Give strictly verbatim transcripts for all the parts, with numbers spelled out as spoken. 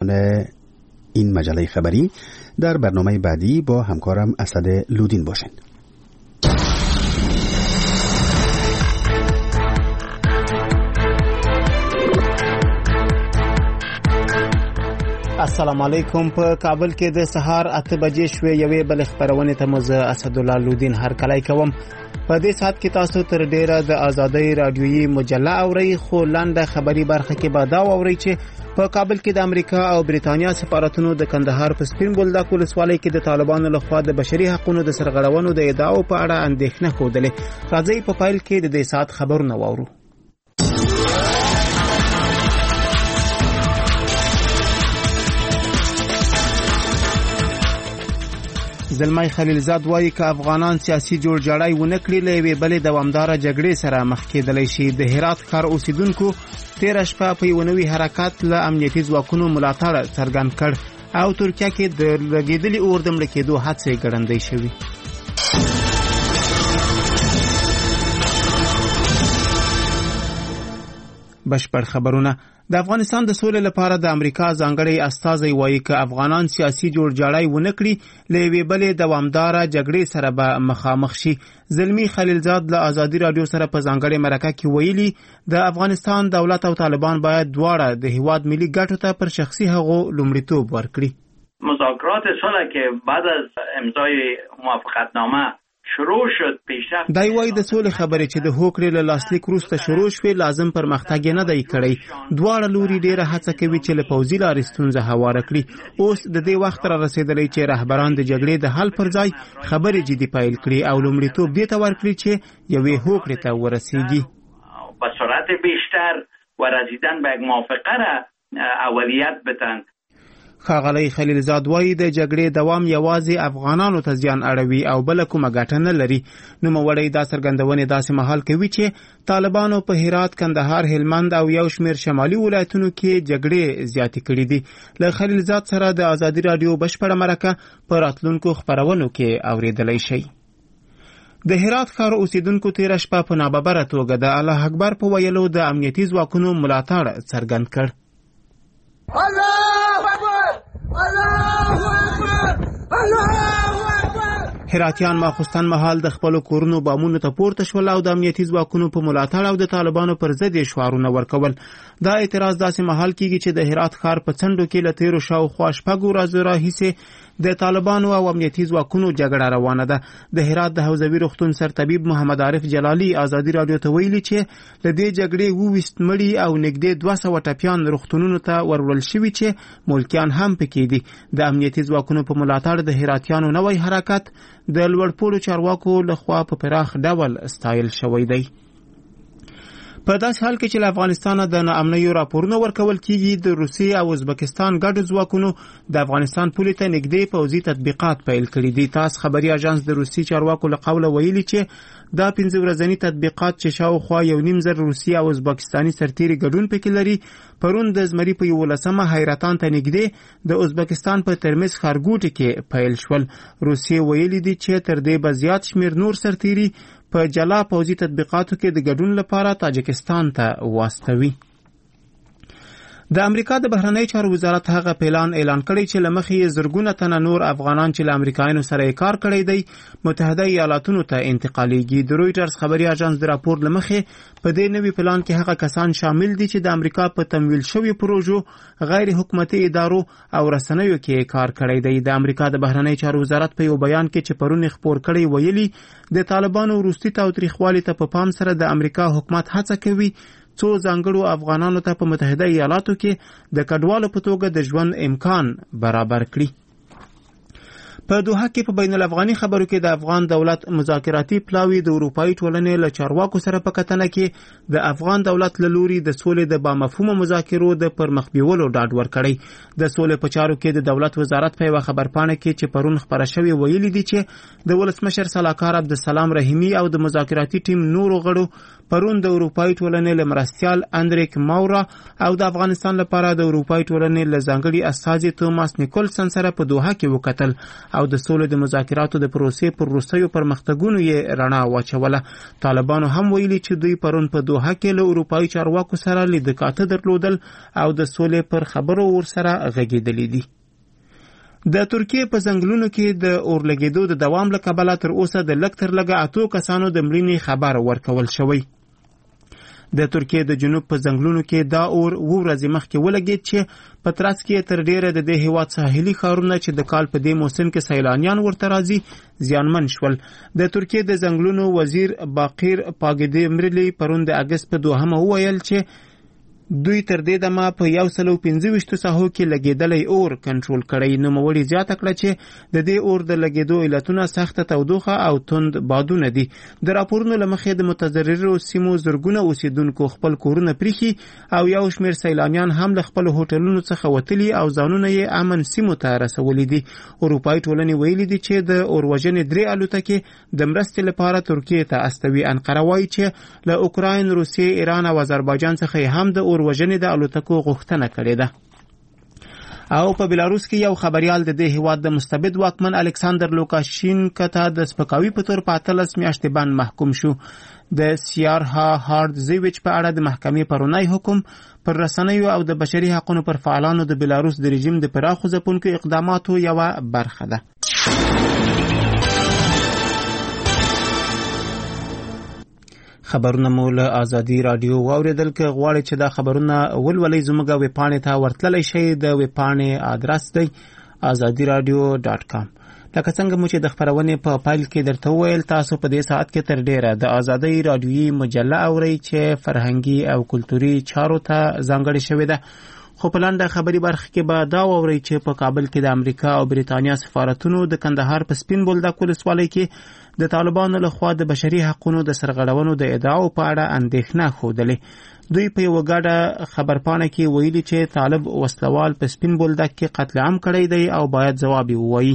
شنوندگان این مجله خبری. در برنامه بعدی با همکارم اسد لودین باشین. السلام علیکم. په کابل کې د سهار اته بجې شوې یوې بل خبرونه ته مزه اسد الله لودین هر کله کوم. په دې سات کې تاسو تر ډیره د آزادۍ رادیویي مجله اورئ، خو لاندې خبري برخه کې به دا اورئ چې په کابل کې د امریکا او بریتانیا سفارتونو د کندهار په سپین بولدک ولسوالۍ کې د طالبانو لخوا د بشري حقوقو د سرغړونو د ادعاو په اړه اندېښنه خوده. راځي په فایل کې د دې سات خبرونه واورو. زلمای خلیلزاد وایي که افغانان سیاسي جوړجاړی ونه کړي له یوې بلې دوامداره جګړې سره مخ کېدلی شي. د هرات ښار اوسیدونکو تېره شپه په یوه نوي حرکت له امنیتي ځواکونو ملاتړ څرګند کړ او ترکیه کې د لګېدلي اور د مړه کېدو هڅې ګړندۍ شوي. بشپړ خبرونه. د افغانستان د سولې لپاره د امریکا ځانګړی استازی وایي که افغانان سیاسي جوړجاړی ونه کړي له یوې بلې دوامداره جګړې سره به مخامخ شي. زلمی خلیلزاد له آزادي رادیو سره په ځانګړې مرکه کې ویلي د افغانستان دولت او طالبان باید دواړه د هیواد ملي ګټو ته پر شخصي حقوقو لومړیتوب ورکړي. مذاکرات صلح که بعد از امضای موافقتنامه شروع شد پیشرفت دای وای د سولې خبرې چې د هوکړې له لاسلیک وروسته شروع شوې لازم پرمختګ نه دی کړی. دواړه لوري ډیره هڅه کوي چې له پوځي لارې ستونزه هواره کړي. اوس د دې وخت را رسیدلی چې رهبران د جګړې د حل پر ځای خبرې جدي پیل کړي او لومړیتوب دې ته ورکړي چې یوې هوکړې ته ورسیږي. با سرعت بیشتر و رسیدن به یک موافقه را اولیت بدن. ښاغلی خلیلزاد وایي د جګړې دوام یوازې افغانانو ته زیان اړوي او بل کومه ګټه نه لري. نوموړی دا څرګندونې داسې مهال کوي چې طالبانو په هرات، کندهار، هلمند او یو شمېر شمالي ولایتونو کې جګړې زیاتې کړې دي. له خلیلزاد سره د آزادي رادیو بشپړه مرکه په راتلونکو خپرونو کې اورېدلی شئ. د هرات ښار اوسیدونکو تېره شپه په ناببره توګه د الله اکبر په ویلو د امنیتي ځواکونو ملاتړ څرګند کړ. هراتیان ماخوستن مهال د خپل کورونو بامونو ته پورته شول او د امنیتي ځواکونو په ملاتړ او د طالبانو پر ضد شعارونه ورکول. دا اعتراض داسې مهال کیږي چې د هرات ښار په څنډو کې له تیرو شاوخوا شپږو ورځو راهیسې د طالبانو او امنیتي ځواکونو جګړه روانه ده. د هرات د حوزوي روغتون سرطبیب محمد عارف جلالی آزادي رادیو ته ویلي چې له دې جګړې وویست مړي او نږدې دوه سوه ټپیان روغتونونو ته وروړل شوي چې ملکیان هم پکې دي. د امنیتي ځواکونو په ملاتړ د هراتیانو نوی حرکت د لوړپوړو چارواکو لخوا په پراخ ډول ستایل شوی دی. په داسې حال کې چې له افغانستانه د ناامنیو راپورونه ورکول کیږي، د روسیې او ازبکستان ګډو ځواکونو د افغانستان پولې ته نږدې پوځي تطبیقات پیل کړي دي. تاس خبري اژانس د روسي چارواکو له قوله ویلي چې دا پنځه ورځني تطبیقات چې شاوخوا یو نیم زر روسي او ازبکستاني سرتیري ګډون پکې لري پرون د زمري په یولسمه حیرتان ته نږدې د ازبکستان په ترمز ښارګوټي کې پیل شول. روسیې ویلي دي چې تر دې به زیات شمېر نور سرتیري په جلا پوځي تطبیقاتو کې د ګډون لپاره تاجکستان ته واستوي. د امریکا د بهرنی چارو وزارت هغه اعلان اعلان کړی چې لمخې زرګونه تنه نور افغانان چې له امریکایانو سره کار کړی دی متحده ایالاتونو ته انتقالیږي. د رویټرز خبري اژانس د راپور لمخې په دې نوي پلان کې هغه کسان شامل دي چې د امریکا په تمویل شوی پروژو، غیر حکومتي ادارو او رسنیو کې کار کړی دی. د امریکا د بهرنی چارو وزارت په یو بیان کې چې پرون خبر کړی ویلي د طالبانو وروستي تاوتریخوالي ته په پام سره د امریکا حکومت هڅه کوي څو ځانګړو افغانانو ته په متحده ایالاتو کې د کډوالو په توګه د ژوند امکان برابر کړي. په دوحه کې په بین الافغاني خبرو کې د افغان دولت مذاکراتي پلاوی د اروپאי ټولنې له چارواکو سره په کتنه کې د افغان دولت له لوري د سولې د بامفهومه مذاکرو د پرمخ بیولو ډاډ ورکړی. د سولې په چارو کې د دولت وزارت په یو خبرپاڼه کې چې پرون خبره شوې ویلي دي چې د ولسمشر سلاکار عبدالسلام رحیمی او د مذاکراتي ټیم نورو غړو پرون د اروپאי ټولنې له مرستیال اندریک ماورا او د افغانستان لپاره د اروپאי ټولنې له ځانګړي استازي توماس نیکولسن سره په دوحه کې وکتل او د سولې د مذاکراتو د پروسې پر وروستیو پرمختګونو یې رڼا واچوله. طالبانو هم ویلي چې دوی پرون په دوحه کې له اروپایي چارواکو سره لیدکاته درلودل او د سولې پر خبرو ورسره غږېدلي دي. د ترکیې په ځنګلونو کې د اورلګېدو د دوام له کبله تر اوسه د لږ تر لږه اتو کسانو د مړینې خبر ورکول شوی. د ترکیې د جنوب په ځنګلونو کې دا اور اوه ورځې مخکې ولګېد چې په ترڅ کې تر ډیره د دې هېواد ساحلي ښارونه چې د کال په دې موسم کې سیلانیان ورته راځي زیانمن شول. د ترکیې د ځنګلونو وزیر باقیر پاګدیمرلی پرون د اګست په دوهمه وویل چې دوی تر دې دمه په یو سل او پنځه ویشتو ساحو کې لګېدلی اور کنټرول کړی. نوموړي زیاته کړه چې د دې اور د لګېدو علتونه سخته تودوخه او تند بادونه دي. د راپورونو له مخې د متضررو سیمو زرګونه اوسیدونکو خپل کورونه پریښي او یو شمېر سیلانیان هم له خپلو هوټلونو څخه وتلي او ځانونه یې امن سیمو ته رسولي دي. اروپایي ټولنې ویلي دي چې د اروژنې درې الوتکې د مرستې لپاره ترکیې ته استوي. انقره وایي چې له اوکراین، روسیې، ایران او آذربایجان څخه هم د وژنې د الوتکو غوښتنه کړې ده. او په بلاروس کې یو خبريال د دې هیواد د مستبد واکمن الکساندر لوکاشینکو ته د سپکاوي په تور په اتلس میاشتې بند محکوم شو. د سیارها هارد زیویچ په اړه د محکمې پرونی حکم پر رسنیو او د بشري حقوقو پر فعالانو د بلاروس د رژیم د پراخو ځپونکو اقداماتو یوه برخه ده. خبرونه مو له آزادي رادیو واوریدل. که غواړئ چې دا خبرونه ولولئ زموږ ویبپاڼې ته ورتللی شئ. د ویبپاڼې آدرس دی آزادي رادیو ډاټ کام. لکه څنګه مو چې د خبرونې په پیل کې درته وویل، تاسو په دې ساعت کې تر ډیره د آزادۍ رادیویي مجله اورئ چې فرهنګي او کلتوري چارو ته ځانګړې شوې ده. خو په لنډه خبري برخه کې به دا واورئ چې په کابل کې د امریکا او بریتانیا سفارتونو د کندهار په سپین بولدک ولسوالۍ کې د طالبانو لخوا د بشري حقوقو د سرغړونو د ادعاو په اړه اندېښنه ښودلې. دوی په یوه ګډه خبرپاڼه کې ویلي چې طالب وسلوال په سپین بولدک کې قتل عام کړی دی او باید ځواب یې ووایي.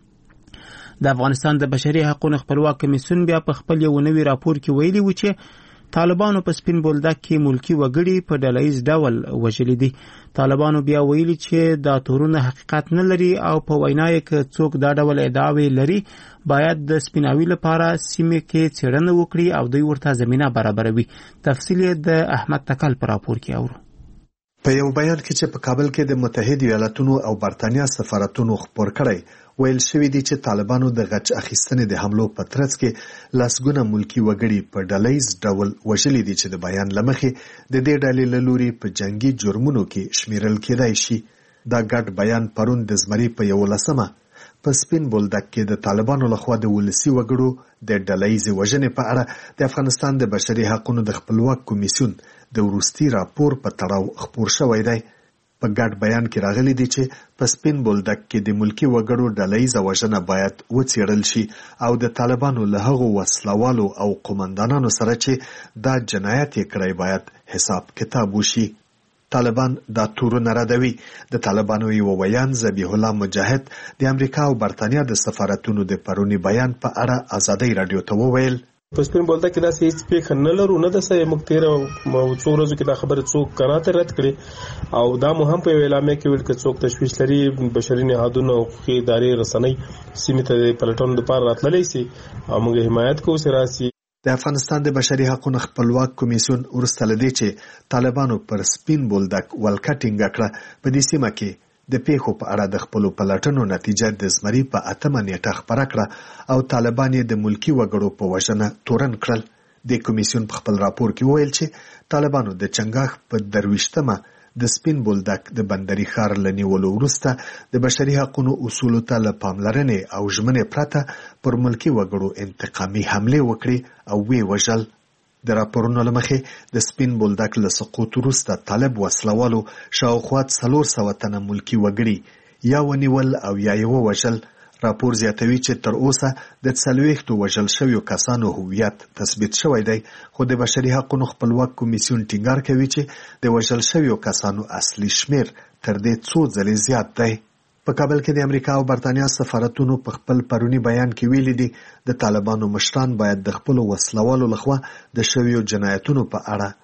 د افغانستان د بشري حقوقو خپلواک کمیسیون بیا په خپل یو نوي راپور کې ویلي و چې طالبانو په سپین بولدک کې ملکی وګړي په ډلهییز ډول وژلي دي. طالبانو بیا ویلي چې دا تورونه حقیقت نه لري او په وینا یې که څوک دا ډول ادعاوې لري باید د سپیناوي لپاره سیمې کې څېړنه وکړي او دوی ورته زمینه برابروي. تفصیل یې د احمد تکل په راپور کې اورو. په یو بیان کې چې په کابل کې د متحده ایالاتونو او برتانیا سفارتونو خبر کړی ویل شوی دی چې طالبانو د غچ اخیستنې د حملو په ترڅ کې لاسګونه ملکی وګړي په ډلهییز ډول وژلي دي چې د بیان لمخې د دې ډلې له لوري په جنگي جرمونو کې شمیرل کېدای شي. دا ګډ بیان پرون د زمري په یولسمه په سپین بولدک کې د طالبانو لخوا د ولسی وګړو د ډلهییز وژنې په اړه د افغانستان د بشري حقوقو د خپلواک کمیسیون د وروستي راپور په تړاو خپور شوی دی. په ګډ بیان کې راغلي دي چې په سپین بولدک کې د ملکی وګړو ډلهییز وژنه باید وڅېړل شي او د طالبانو له هغو وسلوالو او قومندانانو سره چې دا جنایت یې کړی باید حساب کتاب وشي. طالبان دا تورونه ردوي. د طالبانو یو ویان ذبیح الله مجاهد د امریکا او برتانیا د سفارتونو د پرونی بیان په اړه آزادۍ رادیو ته وویل په سپین بولدک کې دا هیڅ پیښه نه لرو، نه د سې مختیر او څو ورځې کې دا خبره څوک کراته رد کړي او دا مو هم په اعلامیه کې ویل چې څوک تشویش لري بشري نهادونو او حقوقي ادارې رسنۍ سیمې ته پلټون لپاره راتللی سي او موږ حمایت کوو چې راسي. د افغانستان د بشري حقوقو خپلواک کمیسیون ورسته لدی چې طالبانو پر سپین بولدک ولکټینګ کړه. په دې سیمه کې د پیښو په اړه د خپل پلټنو نتیجه د زمري په اتمه نیټه خبره کړه او طالبان یې د ملکی وګړو په وژنه تورن کړل. د کمیسیون په خپل راپور کې ویل چې طالبانو د چنګاښ په درویشتمه د سپین بولدک د بندري ښار له نیولو وروسته د بشري حقوقو اصولو ته له پاملرنې او ژمنې پرته پر ملکی وګړو انتقامي حملې وکړي او وی وژل. د راپورونو له مخې د سپین بولدک له سقوط وروسته طالب وسلوالو شاوخوا څلور سوه تنه ملکی وګړي یا ونیول او یا یې ووژل. راپور زیاتوي چې تر اوسه د څلوېښتو وژل شویو کسانو هویت تثبیت شوی دی، خو د بشري حقوقو خپلواک کمیسیون ټینګار کوي چې د وژل شویو کسانو اصلي شمیر تر دې څو ځلې زیات دی. په کابل کې د امریکا او برتانیا سفارتونو په خپل پرونی بیان کې ویلي دي د طالبانو مشران باید د خپل وسلوالو لخوا د شویو جنایتونو په اړه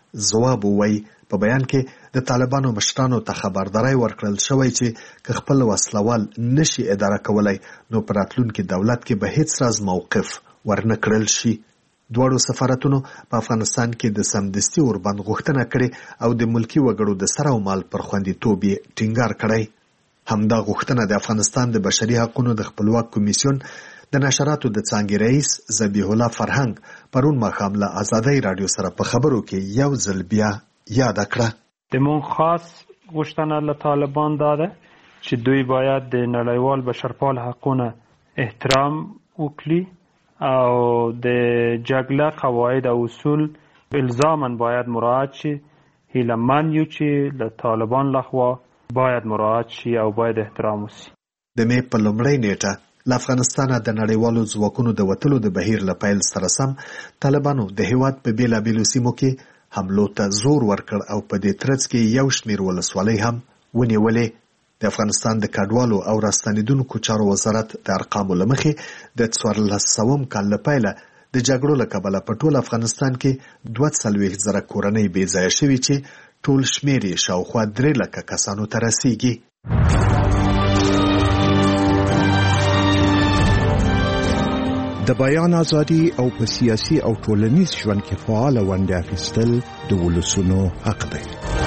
ځواب ووایي. په بیان کې د طالبانو مشرانو ته خبرداری ورکړل شوی چې که خپل وسلوال نشي اداره کولای نو پر راتلونکي دولت کې به هیڅ راز موقف ورنه کړل شي. دواړو سفارتونو په افغانستان کې د سمدستي اوربند غوښتنه کړې او د ملکی وګړو د سر او مال پر خوندیتوب یې ټینګار کړی. همدا غوښتنه د افغانستان د بشري حقوقو د خپلواک کمیسیون د نشراتو د څانګې رئیس ذبیح الله فرهنګ پرون ماښام له آزادۍ رادیو سره په خبرو کې یو ځل بیا یاد کړه. د مون خاص غوښتنه له طالبان داده چې دوی باید د نړیوال بشرپال حقوقو احترام وکړي او د جګړه قواعد او اصول الزاما باید مراعات شي. هیله من یو چې له طالبان لخوا باید مراعات شي او باید احترام وشي. د مې په لومړۍ نیټه له افغانستانه د نړیوالو ځواکونو د وتلو د بهیر له پیل سره سم طالبانو د هیواد په بیلابیلو سیمو کې حملو ته زور ورکړ او په دې ترڅ کې یو شمیر ولسوالۍ هم ونیولې. د افغانستان د کډوالو او راستنیدونکو چارو وزارت د ارقامو له مخې د څوارلس سوم کال له پیله د جګړو له کبله په ټول افغانستان کې دوه څلوېښت زره کورنۍ بې ځایه شوي چې ټول شمیر یې شاوخوا درې لکه کسانو ته رسیږي. د بیان ازادي او په سیاسي او ټولنیز ژوند کې فعال ونډه اخیستل د ولسونو حق دی.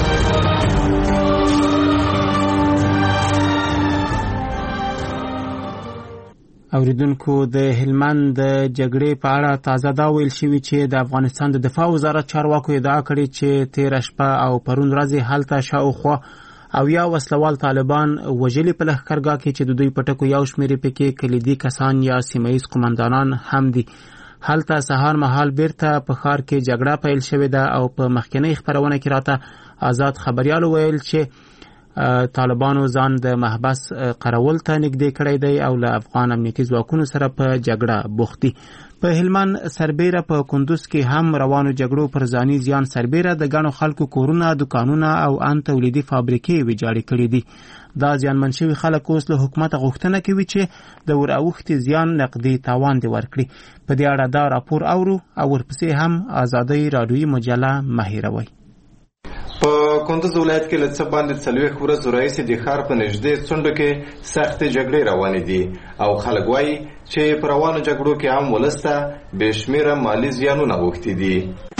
اوریدونکو د هلمند د جګړې په اړه تازه دا ویل شوي چې د افغانستان د دفاع وزارت چارواکو ادعا کړې چې تیر شپه او پرون ورځ هلته شاوخوا او یا وسلوال طالبان وژلي په لښکرګاه کې چې د دوی په ټکو یو شمېر پکې کلیدي کسان یا سیمهییز قمندانان هم دي. هلته سهار مهال بیرته په ښار کې جګړه پیل شوې ده او په مخکنۍ خپرونه کې راته آزاد خبریال ویل چې طالبانو ځان د محبس قرول ته نږدې کړی دی او له افغان امنیتي ځواکونو سره په جګړه بوخت دي. په هلمند سربیره په کندوز کې هم روانو جګړو پر ځاني زیان سربیره د ګڼو خلکو کورونه، دکانونه او ان تولیدي فابریکې ویجاړې کړي دي. دا زیانمن شوي خلک اوس له حکومته غوښتنه کوي چې د وراوښتي زیان نقدي تاوان دې ورکړي. په دې اړه دا راپور اورو او ورپسې هم آزادۍ راډیویي مجله مه هېروئ. په کندوز ولایت کې له څه باندې څلوېښت ورځو راهیسې د ښار په نږدې څنډو کې سختې جګړې روانې دي او خلک وایي چې په روانو جګړو کې عام ولس ته بې شمېره مالي زیانونه اوښتي دي.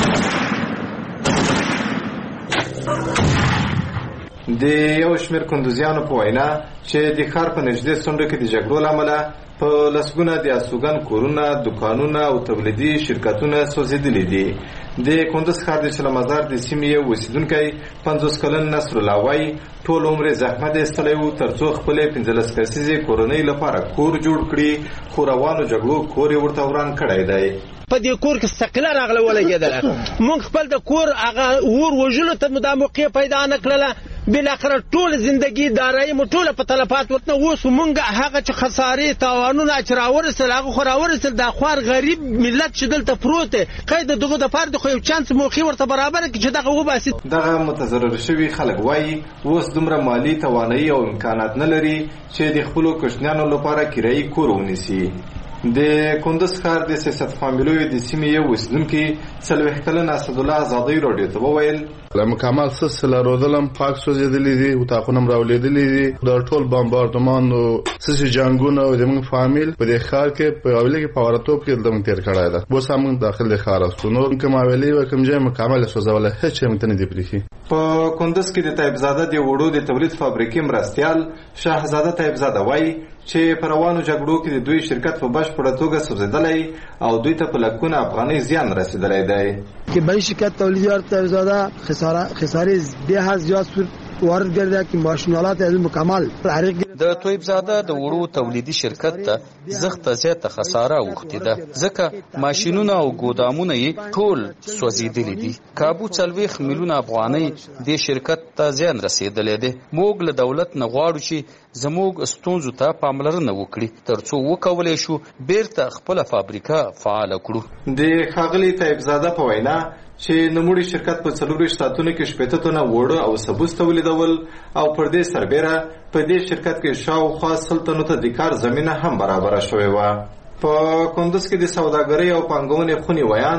د یو شمېر کندوزیانو په وینا چې د ښار په نږدې څنډو کې د جګړو له امله په لسګونه د استوګن کورونه، دکانونه او تولیدي شرکتونه سوځېدلي دي. د کندوز ښار د چلمزار د سیمې یو اوسېدونکی پنځوس کلن نصرالله وایي ټول عمر یې زحمت ایستلی و تر څو خپلې پنځلس کسیزې کورنۍ لپاره کور جوړ کړي، خو روانو جګړو کور یې ورته وران کړی دی. په دې کور کې ثقله راغله ولګېدله، موږ خپل د کور هغه اور وژلو ته مو دا موقع پیدا نه کړله. بالاخره ټول زندگی دارایي مو ټوله په تلفات ورته. اوس موږ هغه چې خسارې تاوانونه چې راورسېدل هغه خو راورسېدل، دا خوار غریب ملت چې دلته پروت دی قید دغه دپاره د خو یو چانس موقع ورته برابره کړي چې دغه وباسي. دغه متضرر شوي خلک وایي اوس دومره مالي توانایي او امکانات نه لري چې د خپلو کوچنیانو لپاره کرایي کور ونیسي. د کندوز ښار د سیاست فامیلوی د سیمې یو اوسېدونکي څلوېښت کلن اسدالله آزادۍ راډیو ته وویل مکمل سلسله رودلم پاک سوځېدلي دي، اتاقونه هم راولېدلي دي. دا ټول بمباردمان او سسي جنګونه او زموږ فامیل په دې ښار کې په حواله کې په ورتوب کې دلته تیر کړی ده. اوس هم داخل د ښار استو نور کوم حوالې و کوم ځای مکمل سوځوله هیڅ هم ته نه دی پریخي. په کندوز کې د طیبزاده د وړو د تولید فابریکې مرستیال شاهزاده طیبزاده وایي چې په روانو جګړو کې د دوی شرکت په بشپړه توګه سوځېدلی او دوی ته په لکونه افغانۍ زیان رسېدلی دی. که به این شرکت تولیدیار طیبزاده خساره به حد زیاد وارد گرده که ماشینالات از مکمل حریق گرده. د طیبزاده د وړو تولیدي شرکت ته زغته زیاته خساره اوښتې ده ځکه ماشینونه او ګودامونه یې ټول سوځېدلي دي. کابو څلوېښت میلیونه افغانۍ دې شرکت ته زیان رسېدلی دی. موږ له دولت نه غواړو چې زموږ ستونزو ته پاملرنه وکړي تر څو وکولی شو بیرته خپله فابریکه فعاله کړو. د ښاغلي طیبزاده په وینا چې نوموړي شرکت په څلورویشت ساعتونو کې شپېته تنه اوړه او سبوس تولیدول او پر دې سربیره په دې شرکت کې شاوخوا سل تنو ته د کار زمینه هم برابره شوې وه. په کندوز کې د سوداګرۍ او پانګونې خونې ویاند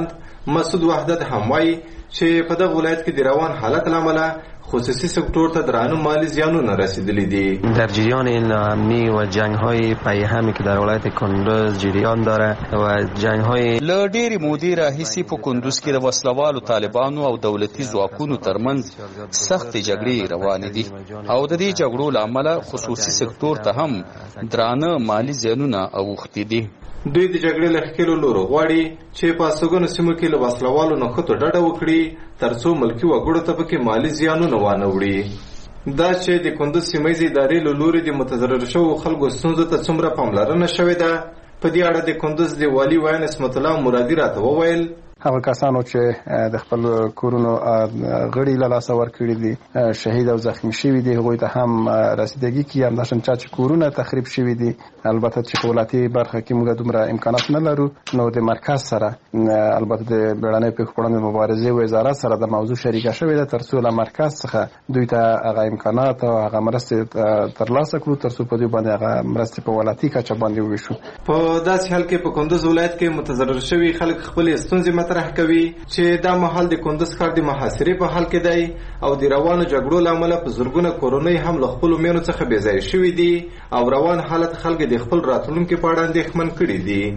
مسعود وحدت هم وایي چې په دغه ولایت کې د روان حالت له امله خصوصی سکتور ته درانه مالی زیانونه رسیدلی دي. در جریان این ناامنی و جنگ‌های پیهمی که در ولایت کندوز جریان داره و جنگ‌های له ډېرې مودې راهیسې په کندوز کې د وسلوالو طالبانو او دولتي ځواکونو ترمنځ سختې جګړې روانې دي او د دې جګړو له امله خصوصي سکتور ته هم درانه مالی زیانونه اوښتي دي. دوی د جګړې له ښکېلو لورو غواړي چې په استوګنو سیمو کې له وسلوالو نښتو ډډه وکړي ترڅو ملکي وګړو ته پکې مالي زیانونه وانه وړي. دا چې د کندوز سیمه ییزې ادارې له لوري د متضرر شوو خلکو ستونزو ته څومره پاملرنه شوې ده، په دې اړه د کندوز د والي ویان اسمت الله مرادي راته وویل هغه کسانو چې د خپل کورونو غړي له لاسه ورکړي دي شهید او زخمی شوي دي هغوی ته هم رسیدګي کیږي. همداشان چا چې کورونه تخریب شوي دي البته چې په ولایتي برخه کې موږ دومره امکانات نه لرو نو د مرکز سره البته د بیړنۍ پیښو په وړاندې مبارزې وزارت سره د موضوع شریکه شوې ده ترڅو له مرکز څخه دوی ته هغه امکانات او هغه مرستې ترلاسه کړو ترڅو په دوی باندې هغه مرستې په ولایتي کچه باندې وویشو. په داسې حال کې په کندوز ولایت کې متضرر شوي خلک خپلې ستونزې مطرح کوي چې دا مهال د کندوز ښار د محاصرې په حال کې دی او د روانو جګړو له امله په زرګونه کورنۍ هم له خپلو مېنو څخه بې ځایه شوي دي او روان حالت خلک د خپل راتلونکي په اړه اندېښمن کړي دي.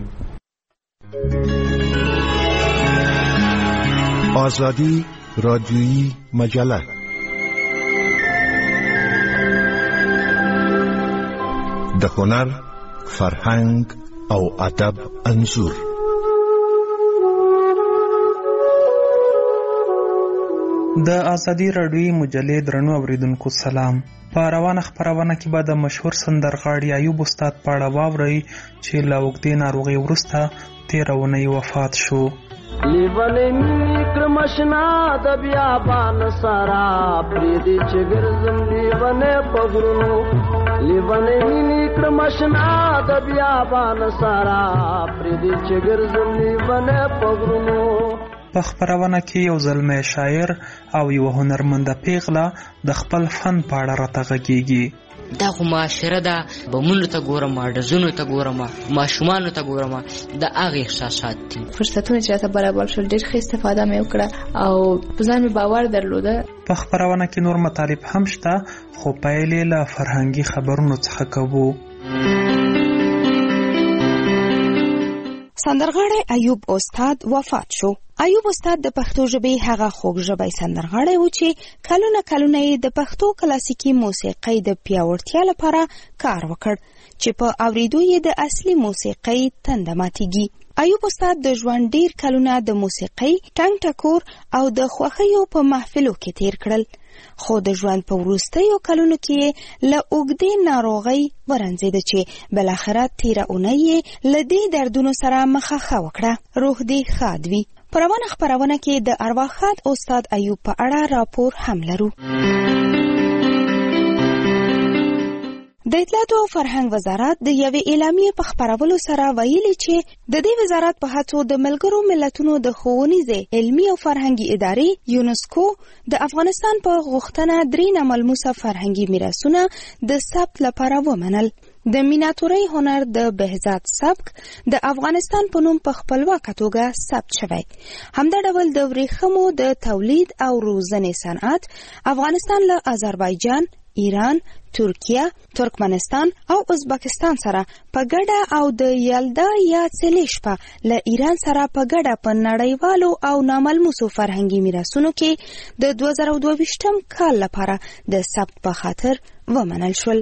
آزادی رادیویی مجله د هنر، فرهنګ او ادب انځور. د آزادی رادیویی مجلې درنو اوریدونکو سلام. په روانه خپرونه کې به د مشهور سندرغاړي ایوب استاد په اړه واورئ چې له اوږدې ناروغۍ وروسته تېره اونۍ وفات شو. لیونې مینې کړم اشنا د بیابان سارا پرېږدي چې ګرځم لیونې په غرونو لیونې مینې کړم اشنا د بیابان سارا پرېږدي چې ګرځم لیونې په غرونو. په خپرونه کې یو زلمی شاعر او یو هنرمنده پیغله د خپل فن په اړه راته غږېږي. دا خو معاشره ده، بمونو ته ګورم، ډزونو ته ګورم، ماشومانو ته ګورم، د هغې احساسات دي. فرصتونه چې راته برابر شول ډېر ښه استفاده مې وکړه او په ځان مې باور درلوده. په خپرونه کې نور مطالب هم شته خو پیل یې له فرهنګي خبرونو څخه کوو. سندرغاړی ایوب استاد وفات شو. ایوب استاد د پښتو ژبې هغه خوږ ژبی سندرغاړی و چې کلونه کلونه یې د پښتو کلاسیکي موسیقۍ د پیاوړتیا لپاره کار وکړ چې په اورېدو یې د اصلي موسیقۍ تنده ماتېږي. ایوب استاد د ژوند ډېر کلونه د موسیقۍ ټنګ ټکور او د خوښیو په محفلو کې تیر کړل، خو د ژوند په وروستیو کلونو کې له اوږدې ناروغۍ ورنځېده چې بالاخره تېره اونۍ یې له دې دردونو سره مخه وکړه. روح دې ښاد وي. په روانه خپرونه کې د ارواښاد استاد ایوب په اړه راپور هم لرو. د اطلاعاتو او فرهنګ وزارت د یوې اعلامیې په خپرولو سره ویلي چې د دې وزارت په هڅو د ملګرو ملتونو د ښوونیزې علمي او فرهنګي ادارې یونسکو د افغانستان په غوښتنه درې ناملموسه فرهنګي میراثونه د ثبت لپاره ومنل. د میناتورۍ هنر د بهزاد سبک د افغانستان په نوم په خپلواکه توګه ثبت شوی. همدا ډول د ورېښمو د تولید او روزنې صنعت افغانستان له آذربایجان، ایران، ترکیه، ترکمنستان او ازبکستان سره په ګډه او د یلدا یا څلیشپه له ایران سره په ګډه په نړیوالو او ناملموسو فرهنګي میراثونو کې د دوه زره دوه ویشتم کال لپاره د ثبت په خاطر ومنل شول.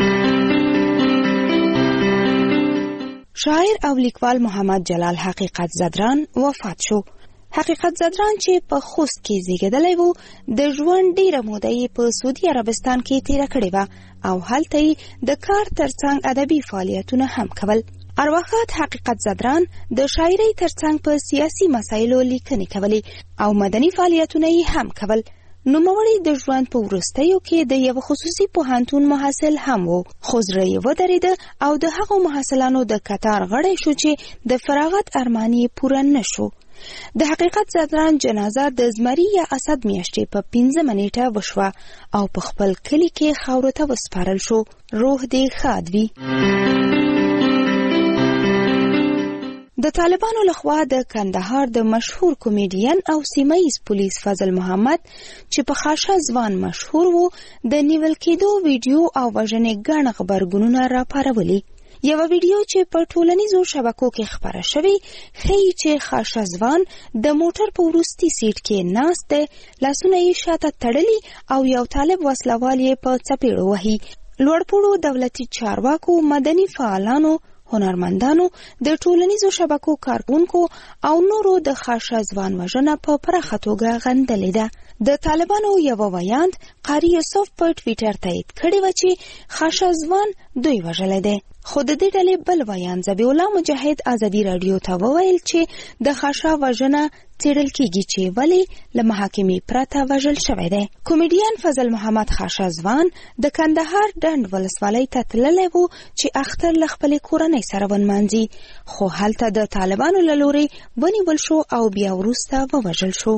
شاعر او لیکوال محمد جلال حقیقت زدران وفات شو. حقیقت زدران چې په خوست کې زیږیدلی و د ژوند ډیره موده یې په سعودي عربستان کې تیره کړې وه او هلته یې د کار ترڅنګ ادبي فعالیتونه هم کول. ارواښاد حقیقت زدران د شاعرۍ ترڅنګ په سیاسي مسایلو لیکنې کولې او مدني فعالیتونه یې هم کول. نوموړی د ژوند په وروستیو کې د یو خصوصي پوهنتون محصل هم و، خو زړه یې ودرېده او د هغو محصلانو د کتار غړی شو چې د فراغت ارمان یې پوره نه شو. د حقیقت زدران جنازه د زمري یا اسد میاشتې په پنځمه نیټه وشوه او په خپل کلي کې خاورو ته وسپارل شو. روح دې ښاد وي. د طالبانو لخوا د کندهار د مشهور کمیډین او سیمه‌ییز پولیس فضل محمد چې په خاشه ځوان مشهور وو د نیول کېدو ویډیو او وژنې ګڼ غبرګونونه راپارولي. یوه ویډیو چې په ټولنیزو شبکو کې خپره شوې ښیي چې خاشه ځوان د موټر په وروستي سیټ کې ناست دی، لاسونه یې شاته تړلي او یو طالب وسلوال یې په څپېړو وهي. لوړپوړو دولتي چارواکو، مدني فعالانو، هنرمندانو، د ټولنیزو شبکو کارکونکو او نورو د خاشه ځوان وژنه په پراخه توګه غندلې ده. د طالبانو یو ویاند قاری یوسف په ټویټر تایید کړی و چې خاشه ځوان دوی وژلی دی. خو د دې ډلې بل ویاند ذبیح الله مجاهد ازادي راډیو ته وویل چې د خاشه وژنه څېړل کېږي چې ولې له محاکمې پرته وژل شوی دی. کمیډین فضل محمد خاشه ځوان د کندهار ډنډ ولسوالۍ ته تللی و چې اختر له خپلې کورنۍ سره ونمانځي، خو هلته د طالبانو له لورې ونیول شو او بیا وروسته ووژل شو.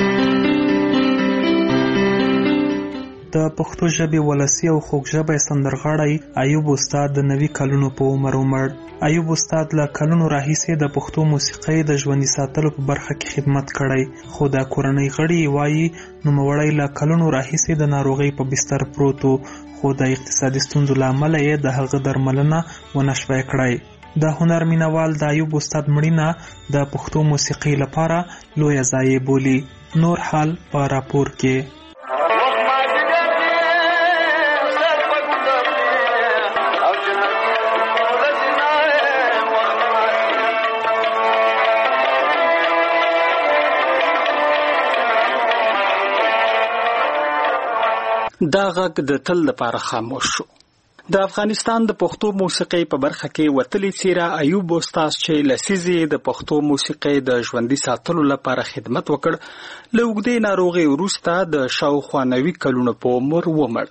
د پښتو ژبې ولسي او خوږژبی سندرغاړی ایوب استاد د نوي کلونو په عمر ومړ. ایوب استاد له کلونو راهیسې د پښتو موسیقۍ د ژوندي ساتلو په برخه کې خدمت کړی، خو د کورنۍ غړي وایي نوموړی له کلونو راهیسې د ناروغۍ په بستر پروت و، خو د اقتصادي ستونزو له امله یې د هغه درملنه ونه شوای کړی. د هنر مینوال د ایوب استاد مړینه د پښتو موسیقۍ لپاره لویه ضایعه بولي. نور حال په راپور کې. دا غږ د تل لپاره خاموش شو. د افغانستان د پښتو موسیقۍ په برخه کې وتلی څیره ایوب استاد چې لسیزې د پښتو موسیقۍ د ژوندي ساتلو لپاره خدمت وکړ، له اوږدې ناروغۍ وروسته د شاوخوا نوي کلونو په عمر ومړ.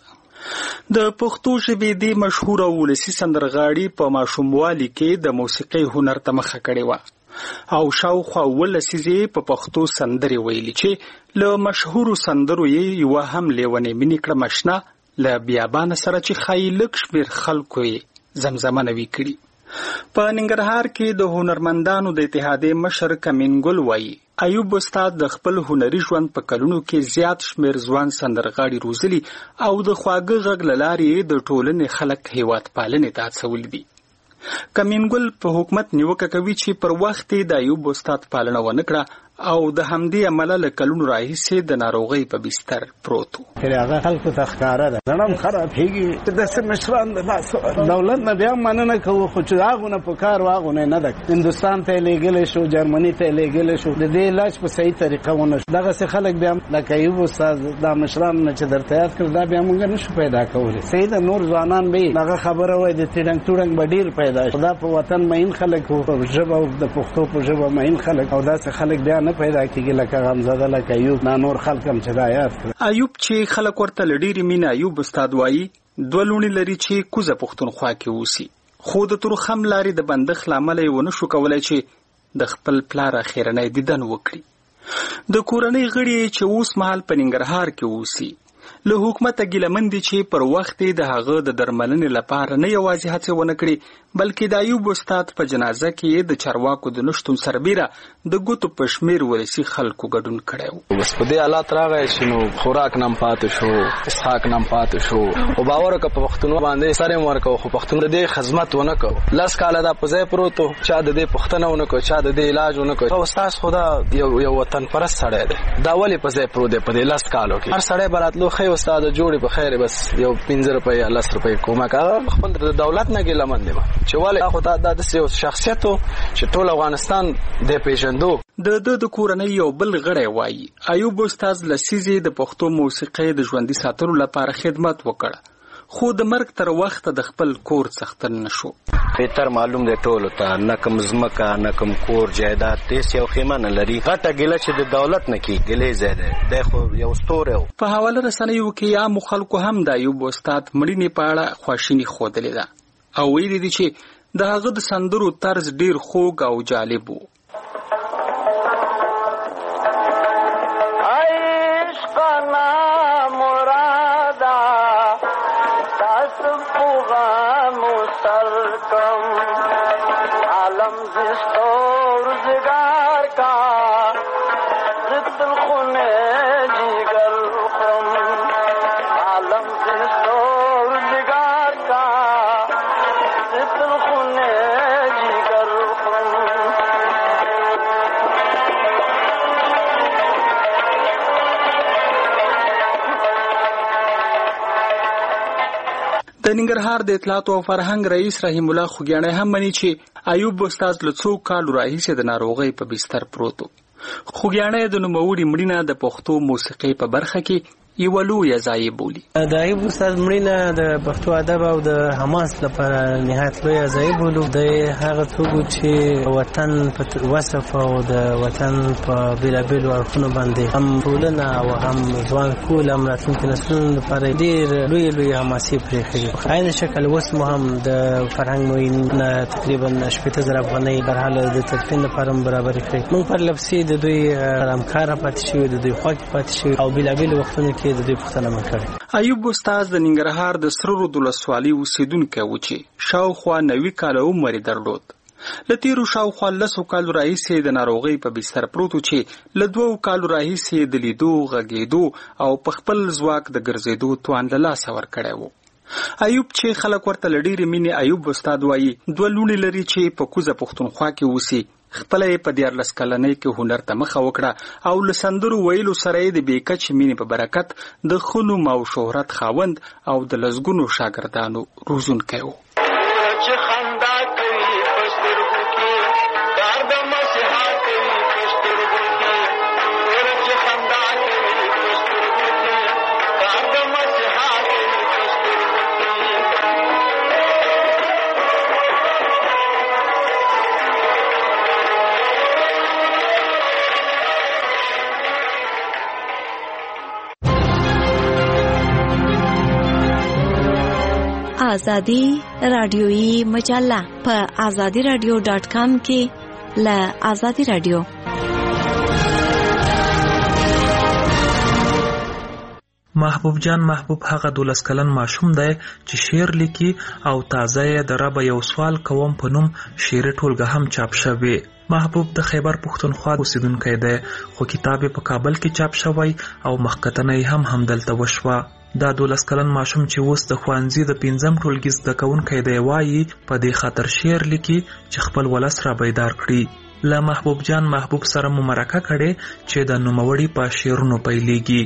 د پښتو ژبې د مشهور ولسي سندرغاړي په ماشوموالي کې د موسیقۍ هنر ته مخه کړې وه او شاوخوا اوولس لسیزې په پښتو سندرې ویلي چې له مشهورو سندرو یې یوه هم لیونې مینې کړه مشنه له بیابانه سره چې ښایي لږ شمېر خلکو یې زمزمه نوي کړي. په ننګرهار کې د هنرمندانو د اتحادیې مشر کمین ګل وایي ایوب استاد د خپل هنري ژوند په کلونو کې زیات شمېر ځوان سندرغاړي روزلي او د خواږه غږ له لارې د ټولنې خلک هیواد پالنې ته هڅولي دي. کمین ګل په حکومت نیوکه کوي چې پر وخت د ایوب استاد پالنه ونه کړه او د همدې عمله له کلونو راهیسې د ناروغۍ په بستر پروت و. هغه خلکو ته ښکاره ده زړه م خرابېږي. داسې مشران د لاس دولت نه بیا مننه کوو، خو چې هغونه په کار و هغونه نه ده. هندوستان ته یې لېږلی شو، جرمني ته یې لېږلی شو، د دې علاج په صحیح طریقه ونه شو. دغسې خلک بیا لکه ایوب استاد دا مشران نه چې درته یاد کړ دا بیا موږ نه شو پیدا کولی. صحیح ده نور ځوانان به یې هغه خبره وایي د تیډنګ توډنګ به ډېر پیدا شي. دا په وطن مین خلک وو، په ژبه د پښتو په ژبه مین خلک، او داسې خلک بیا نه پیدا کېږي لکه غمزده لکه ایوب. نه نور خلک هم چې دا یاد کړه. ایوب چې خلک ورته له ډېرې مینې ایوب استاد وایي دوه لوڼې لري چې کوزه پښتونخوا کې اوسي، خو د تورخم لارې د بندښت له امله یې ونه شو کولی چې د خپل پلار اخرنی دیدن وکړي. د کورنۍ غړي چې اوس مهال په ننګرهار کې اوسي له حکومته ګیلمن دي چې پر وخت د هغه د درملنې لپاره نه یوازې هڅې ونه کړي بلکې د ایوب استاد په جنازه کې د چارواکو د نشتون سربیره د ګوتو په شمېر ولسي خلکو ګډون کړی و. بس په دې حالات راغی چې نو خوراک نم پاتې شو، اسحاق نم پاتې شو، او باور وکړه په پښتونو باندې سر یې ورکړو، خو پښتون د دې خدمت ونه کړو. لس کاله دا په ځای پروت و، چا د دې پوښتنه ونه کړو، چا د دې علاج ونه کړو. او استاد خو دا یو یو وطن پرست سړی دی، دا ولې په ځای پروت دی په دې لس کالو کې. هر سړی به راتلو ښه استاد جوړې په خیر بس یو پنځه روپۍ یا لس روپۍ کومک هغه خپل د دولت نه ګیلمن دی چې ولې خو دا داسې یو شخصیت و چې ټول افغانستان دی پیژندو. د ده د کورنۍ یو بل غړی وایي ایوب استاد لسیزې د پښتو موسیقۍ د ژوندي ساتلو لپاره خدمت وکړ، خو د مرګ تر وخته د خپل کور څښتن نه شو. بهتر معلوم دی ټولو ته نه کوم ځمکه نه کوم کور جایداد هېڅ یو خیمه نه لري. غټه ګیله چې د دولت نه کېږي ګیلې ځای دی، دی خو یو ستوری و. په حواله رسنیو کې عامو خلکو هم د ایوب استاد مړینې په اړه خواشیني ښودلې ده او ویلي دي چې د هغه د سندرو طرز ډېر خوږ او جالب و. سر کم عالم زیست و روزگار کا ضد الخون جیگر خورم عالم زیست و روزگار کا ضد الخون جیگر خورم. د ننګرهار د اطلاعات او فرهنګ رئیس رحیم الله خوګیاڼی هم مني چې ایوب استاد له څو کالو راهیسې د ناروغۍ په بستر پروت و. خوګیاڼی د نوموړي مړینه د پښتو موسیقۍ په برخه کې یو لویه ضایعه بولي. د ایوب استاد مړینه د پښتو ادب او د حماس لپاره نهایت لویه ضایعه بولو. د هغه څوک چې وطن په وصف او د وطن په بیلابیلو اړخونو باندې هم ټولنه او هم ځوان کول هم راتلونکي نسلونو لپاره ډېر لویې لویې حماسې پرېښې. په عین شکل اوس مو هم د فرهنګ معین نه تقریبا شپېته زره افغانۍ برحاله د تدفین لپاره هم برابرې کړې. موږ پر لپسې د دوی همکاره پاتې شوي د دوی خوا کې پاتې شوي او بیلابیلو وختونو کې د دوی پوښتنه مو کړې. ایوب استاد د ننګرهار د سره رود ولسوالۍ اوسېدونکی و چې شاوخوا نوي کاله عمر یې درلود. له تېرو شاوخوا لسو کالو راهیسې د ناروغۍ په بستر پروت و چې له دوو کالو راهیسې د لیدو غږېدو او په خپل ځواک د ګرځېدو توان له لاسه ورکړی و. ایوب چې خلک ورته له ډېرې مینې ایوب استاد وایي دوه لوڼې لري چې په کوزه پښتونخوا کې اوسي. خپله یې په دیارلس کلنۍ کې هنر ته مخه وکړه او له سندرو ویلو سره یې د بې کچې مینې په برکت د ښه نوم او شهرت خاوند او د لسګونو شاګردانو روزونکی و. آزادی رادیویی مجله په آزادی رادیو ډاټ کام کې له آزادی رادیو. محبوب جان محبوب هغه دولس کلن ماشوم دی چې شعر لیکي او تازه یې د ربه یو سوال کوم په نوم شعري ټولګه هم چاپ شوی. محبوب د خیبر پښتونخوا اوسیدونکی دی خو کتاب یې په کابل کې چاپ شوی او مخکتنه یې هم همدلته وشوه. دا دولس کلن ماشوم چې اوس د ښوونځي د پنځم ټولګي زده کوونکی دی وایي په دې خاطر شعر لیکي چې خپل ولس را بیدار کړي. له محبوب جان محبوب سره مو مرکه کړې چې د نوموړي په شعرونو پیلېږي.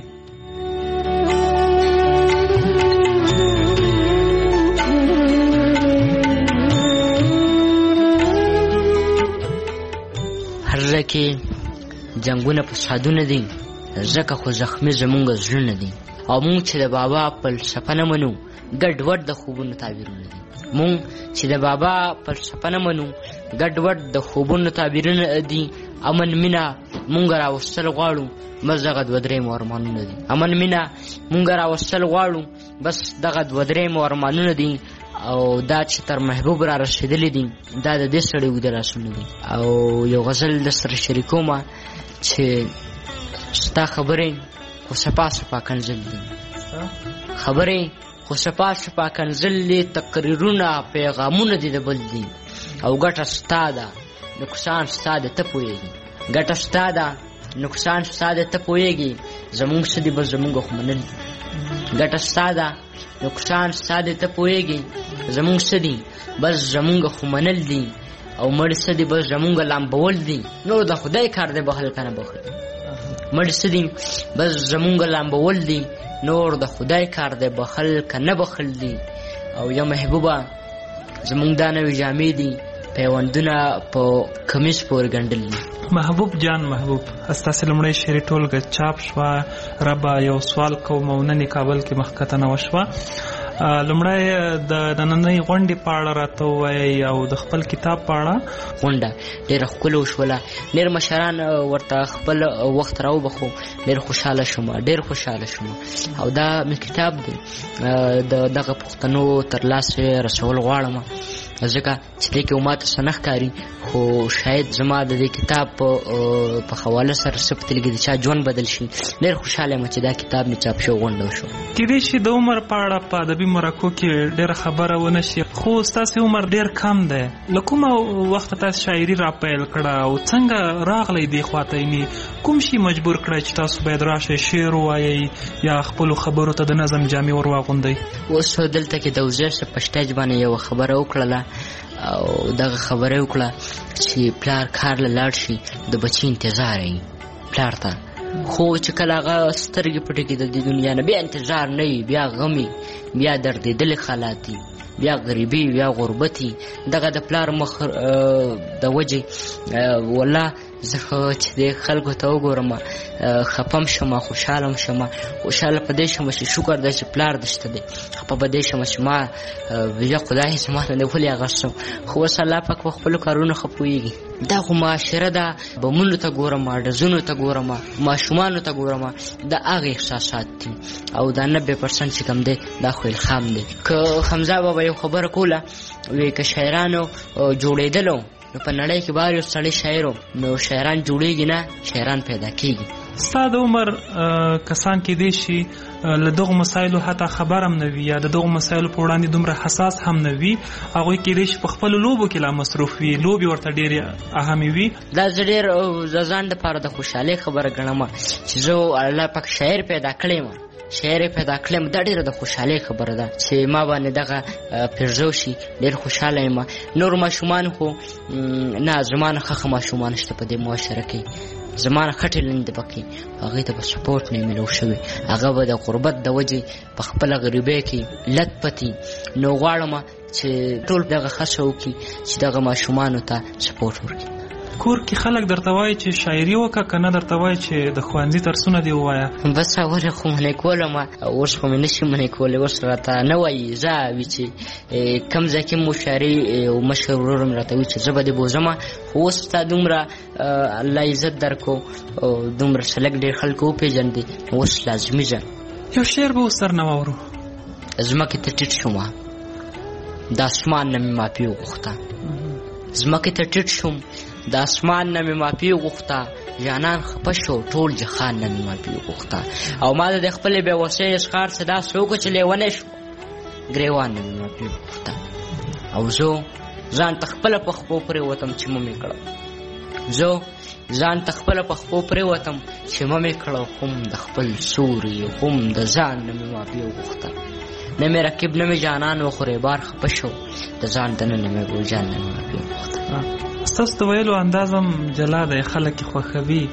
هر ځای کې جنګونه فسادونه دي ځکه خو زخمي زمونږ زړونه دي او مونږ چې د بابا فلسفه نه منو ګډوډ د خوبونو تعبیرونه دي. مونږ چې د بابا فلسفه نه منو ګډوډ د خوبونو تعبیرونه دي. امن مینا مونږ راوستل غواړو بس دغه دوه درې مو ارمانونه دي. امن مینا مونږ راوستل غواړو بس دغه دوه درې مو ارمانونه دي. او دا چې تر محبوب را رسېدلی دي دا د دې سړي اوږده لاسونه دي. او یو غزل د سره شریکومه چې ستا خبرې خو سپا سپا کنزل دي خبرې خو سپا سپا کنزل دي تقریرونه پیغامونه دي د بل دي او ګټه ستا ده نقصان ستا ده ته پوهېږي ګټه ستا ده نقصان ستا ده ته پوهېږي زمونږ څه دي بس زمونږ خو منل دي ګټه ستا ده نقصان ستا ده ته پوهېږي زمونږ څه دي بس زمونږ خو منل دي او مړ څه دي بس زمونږ لامبول دي نور د خدای کار دی بخل که نه بخل مړ څه دي بس زمونږ لامبول دي نور د خدای کار دی بخل که نه بخل دي. او یا محبوبه زمونږ دا نوې جامې دي پیوندونه په کمیس پورې ګنډل دي. محبوب جان محبوب ستاسې لومړی شعري ټولګه چاپ شوه ربه یو سوال کوم او نن کابل کې مخکتنه وشوه. لومړی د نننۍ غونډې په اړه راته ووایئ او د خپل کتاب په اړه. غونډه ډېره ښکلې وشوله ډېر مشران ورته خپل وخت راوبخو ډېر خوشحاله شوم ډېر خوشحاله شوم. او دا مې کتاب دی د دغه پښتنو تر لاسه رسول غواړم ځکه چې دې کې ماته څه نه ښکاري خو شاید زما د دې کتاب په حواله سره څه په تلګي د چا ژوند بدل شي. ډېر خوشحاله یم چې دا کتاب مې چاپ شو غونډه وشو. کېدای شي د عمر په اړه په ادبي مرکو کې ډېره خبره ونه شي، خو ستاسې عمر ډېر کم دی. له کومه وخته تاسو شاعري را پیل کړه او څنګه راغلی دې خواته؟ یعنې کوم شي مجبور کړی چې تاسو باید راشئ شعر ووایئ یا خپلو خبرو ته د نظم جامې ور واغوندئ؟ اوس دلته کې د وزیر په سټیج باندې یوه خبره وکړله او دغه خبره وکړه چې پلار کار له لاړ شي د بچي انتظار یې پلار ته، خو چې کله هغه سترګې پټې کړي د دې دنیا نه بیا انتظار نه وي، بیا غم وي، بیا دردېدلې حالات دي، بیا غریبي، بیا غربت وي. دغه د پلار مخ د وجې والله زه چې د خلکو ته وګورم خپم شم، خوشحاله شم. خوشحاله په دې شم چې شکر دی چې پلار دشته دی، خپه په دې شم چې ما یا خدای زما نه دی ولې هغه شو، خو اوس الله پاک په خپلو کارونو ښه پوهېږي. دا خو معاشره ده، بمونو ته ګورم، ډزونو ته ګورم، ماشومانو ته ګورم، د هغې احساسات دي او دا نبې پرسنټ چې کوم دی دا خو الهام دی. که حمزه بابا یو خبره کوله وایي که شاعرانو جوړېدلو نو په نړۍ کې بار یو سړی شاعر نو شاعران جوړېږي نه، شاعران پیدا کېږي. ستا د عمر کسان کېدای شي له دغو مسایلو حتی خبر هم نه وي یا د دغو مسایلو په وړاندې دومره حساس هم نه وي، هغوی کېدای شي په خپلو لوبو کې لا مصروف وي، لوبې ورته ډېرې اهمې وي. دا زه ډېر د ځان دپاره د خوشحالۍ خبره ګڼم چې زه الله پاک شاعر پیدا کړی یم، شاعر پیدا کړم. دا ډېره د خوشحالۍ خبره ده چې ما باندې دغه پیرزو شي، ډېر خوشحاله یم. نور ماشومان خو نه، زما نه ښه ماشومان شته په دې معاشره کې، زما نه ښه ټیلنټ پکې، هغوی ته به سپورټ نه میلاو شوی، هغه به د غربت د وجې په خپله غریبۍ کې لت پتي. نو غواړم چې ټول دغه هڅه وکړي چې دغه ماشومانو ته سپورټ وکړي. کور کې خلک درته وایي چې شاعري وکړه که نه درته وایي چې د ښوونځي درسونه دې ووایه؟ بس اول خو منې کولم، اوس خو مې نشي منې کولی، اوس راته نه وایي زه وي چې کوم ځای کې مو شاعري او مشر ورور مې راته وایي چې زه به دې بوځم، خو اوس ستا دومره الله عزت درکو او دومره سلک ډېر خلکو وپېژندې، اوس لازمي ځه. یو شعر به اوس در نه واورو. ځمکې ته ټیټ شوم د اسمان نه مې معافي وغوښته، ځمکې ته ټیټ شوم د اسمان نه مې معافي وغوښته، جانان خپه شو ټول جهان نه مې معافي وغوښته، او ما د خپلې بېوسۍ اظهار څه داسې وکړه چې لیونی شو، ګریوان نه مې معافي وغوښته، او زه ځان ته خپله په خپو پرېوتم چې مه مې کړه، زه ځان ته خپله په خپو پرېوتم چې مه مې کړه، هم د خپل سوري هم د ځان نه مې معافي وغوښته، نه مې رقیب نه مې جانان وخورې بار خپه شو، د ځان دننه مې ګلجان نه مې معافي وغوښته. ستاسو د ویلو انداز هم جلا دی، خلک یې خوښوي.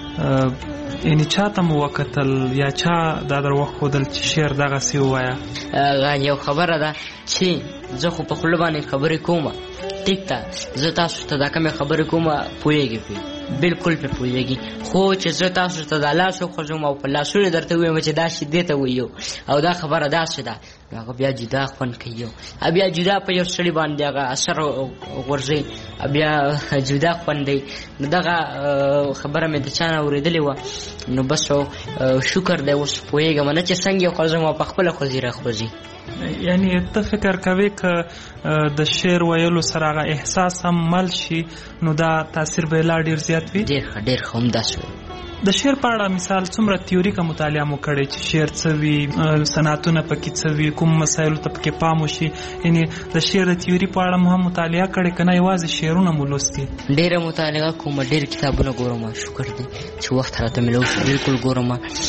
یعنې چا ته مو وکتل یا چا دا در وښودل چې شعر دغسې ووایه؟ یو خبره ده چې زه خو په خوله باندې خبرې کوم، ټیک ده، زه تاسو ته دا کومې خبرې کوم پوهېږي پرې، بلکل پرې پوهېږي، خو چې زه تاسو ته دا لاس وخوځوم او په لاسونو درته ووایم چې دا شي دې ته وایو او دا خبره داسې ده، هغه بیا جدا خوند کوي، بیا جدا په یو سړي باندې هغه اثر غورځوي، بیا جدا خوند دی. نو دغه خبره مې د چا نه اورېدلې وه، نو بس شکر دی اوس پوهېږم نه چې څنګه یې خوځوم او په خپله خوځي راخوځي. یعنې ته فکر کوې که د شعر ویلو سره هغه احساس هم مل شي نو دا تاثیر به یې لا ډېر زیات وي؟ ډېر ښه، ډېر ښه، همداسې وي. د شعر په اړه مثال څومره تیوریکه مطالعه مو کړې چې شعر څه وي، صنعتونه پکې څه وي، کوم مسایلو ته پکې پام وشي؟ یعنې د شعر د تیوري په اړه مو هم مطالعه کړې که نه یوازې شعرونه مو لوستي؟ ډېره مطالعه کوم، ډېر کتابونه ګورم، شکر دی چې وخت راته میلاو شي، بلکل ګورم.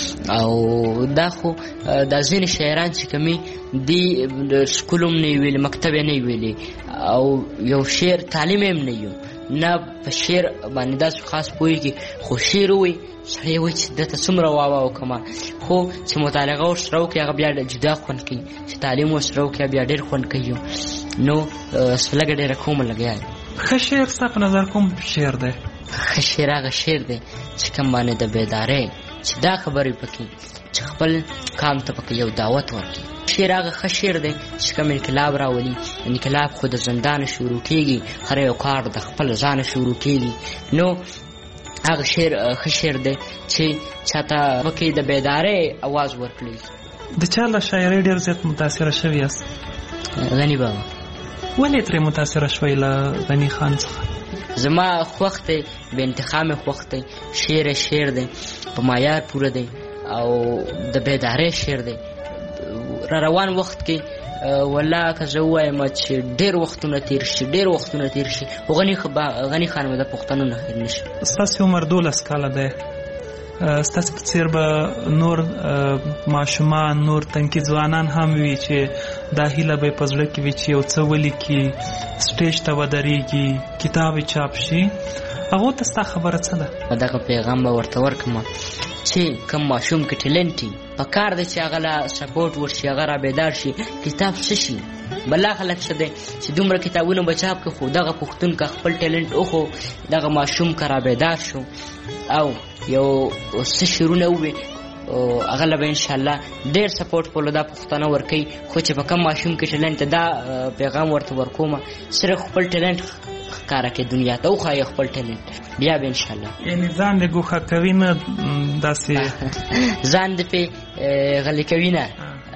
او دا خو دا ځینې شاعران چې کومې دي سکول هم نه یې ویلي، مکتب یې نه یې ویلي، او یو شعر تعلیم یې هم نه یو، نه په شعر باندې داسې خاص پوهېږي، خو شعر ووایي سړی وایي چې دته څومره واوا وکړمه، خو چې مطالعه ورسره وکړي هغه بیا جدا خوند کوي، چې تعلیم ورسره وکړي بیا ډېر خوند کوي. نو لږه ډېره کومه لګیا یم. ښه شعر ستا په نظر کوم شعر دی؟ ښه شعر هغه شعر دی چې کوم باندې د بیدارۍ چې دا خبرې پکې چې خپل کام ته پکې یو دعوت ورکړي. شعر هغه ښه شعر دی چې کوم انقلاب راولي، انقلاب خو د زندانه شروع کېږي، هر یو کار د خپل ځانه شروع کېږي. نو هغه شعر ښه شعر دی چې چاته پکې د بیدارۍ اواز ورکړي. د چا له شاعرۍ ډېر زیات متاثره شوي یاست؟ غني بابا. ولې ترې متاثره شوئ له غني خان څخه؟ زما خوښ دی، بې انتخاب مې خوښ دی، شعر شعر دی، په معیار پوره دی او د بیدارۍ شعر دی. را روان وخت کې والله که زه ووایم چې ډېر وختونه تېر شي ډېر وختونه تېر شي خو غني غني خان به د پښتنو نه هېر نه شي. ستاسې عمر دولس کاله دی، ستاسې په څېر به نور ماشومان نور تنکي ځوانان هم وي چې دا هیله به یې په زړه کې وي چې یو څه ولیکي، سټیج ته ودرېږي، کتاب یې چاپ شي. هغو ته ستا خبره څه ده؟ دغه پیغام به ورته ورکړم چې کوم ماشوم کې ټیلنټ وي په کار دی چې هغه له سپورټ ورشي، هغه را بیدار شي، کتاب څه شي. بلا خلک څه دی چې دومره کتابونه به چاپ کړي خو دغه پښتون که خپل ټیلنټ وښو دغه ماشوم که را بیدار شو او یو څه شعرونه ووي هغه له به انشاءالله ډېر سپورټ په دا پښتانه ورکوي. خو چې په کوم ماشوم کې ټیلنټ دا پیغام ورته ورکوم صرف خپل ټیلنټ ښکاره کړي دنیا ته، وښایي خپل ټیلنټ، بیا به انشاءالله یعنې ځان دې ګوښه کوي نه، داسې ځان دې پې غلي کوي نه،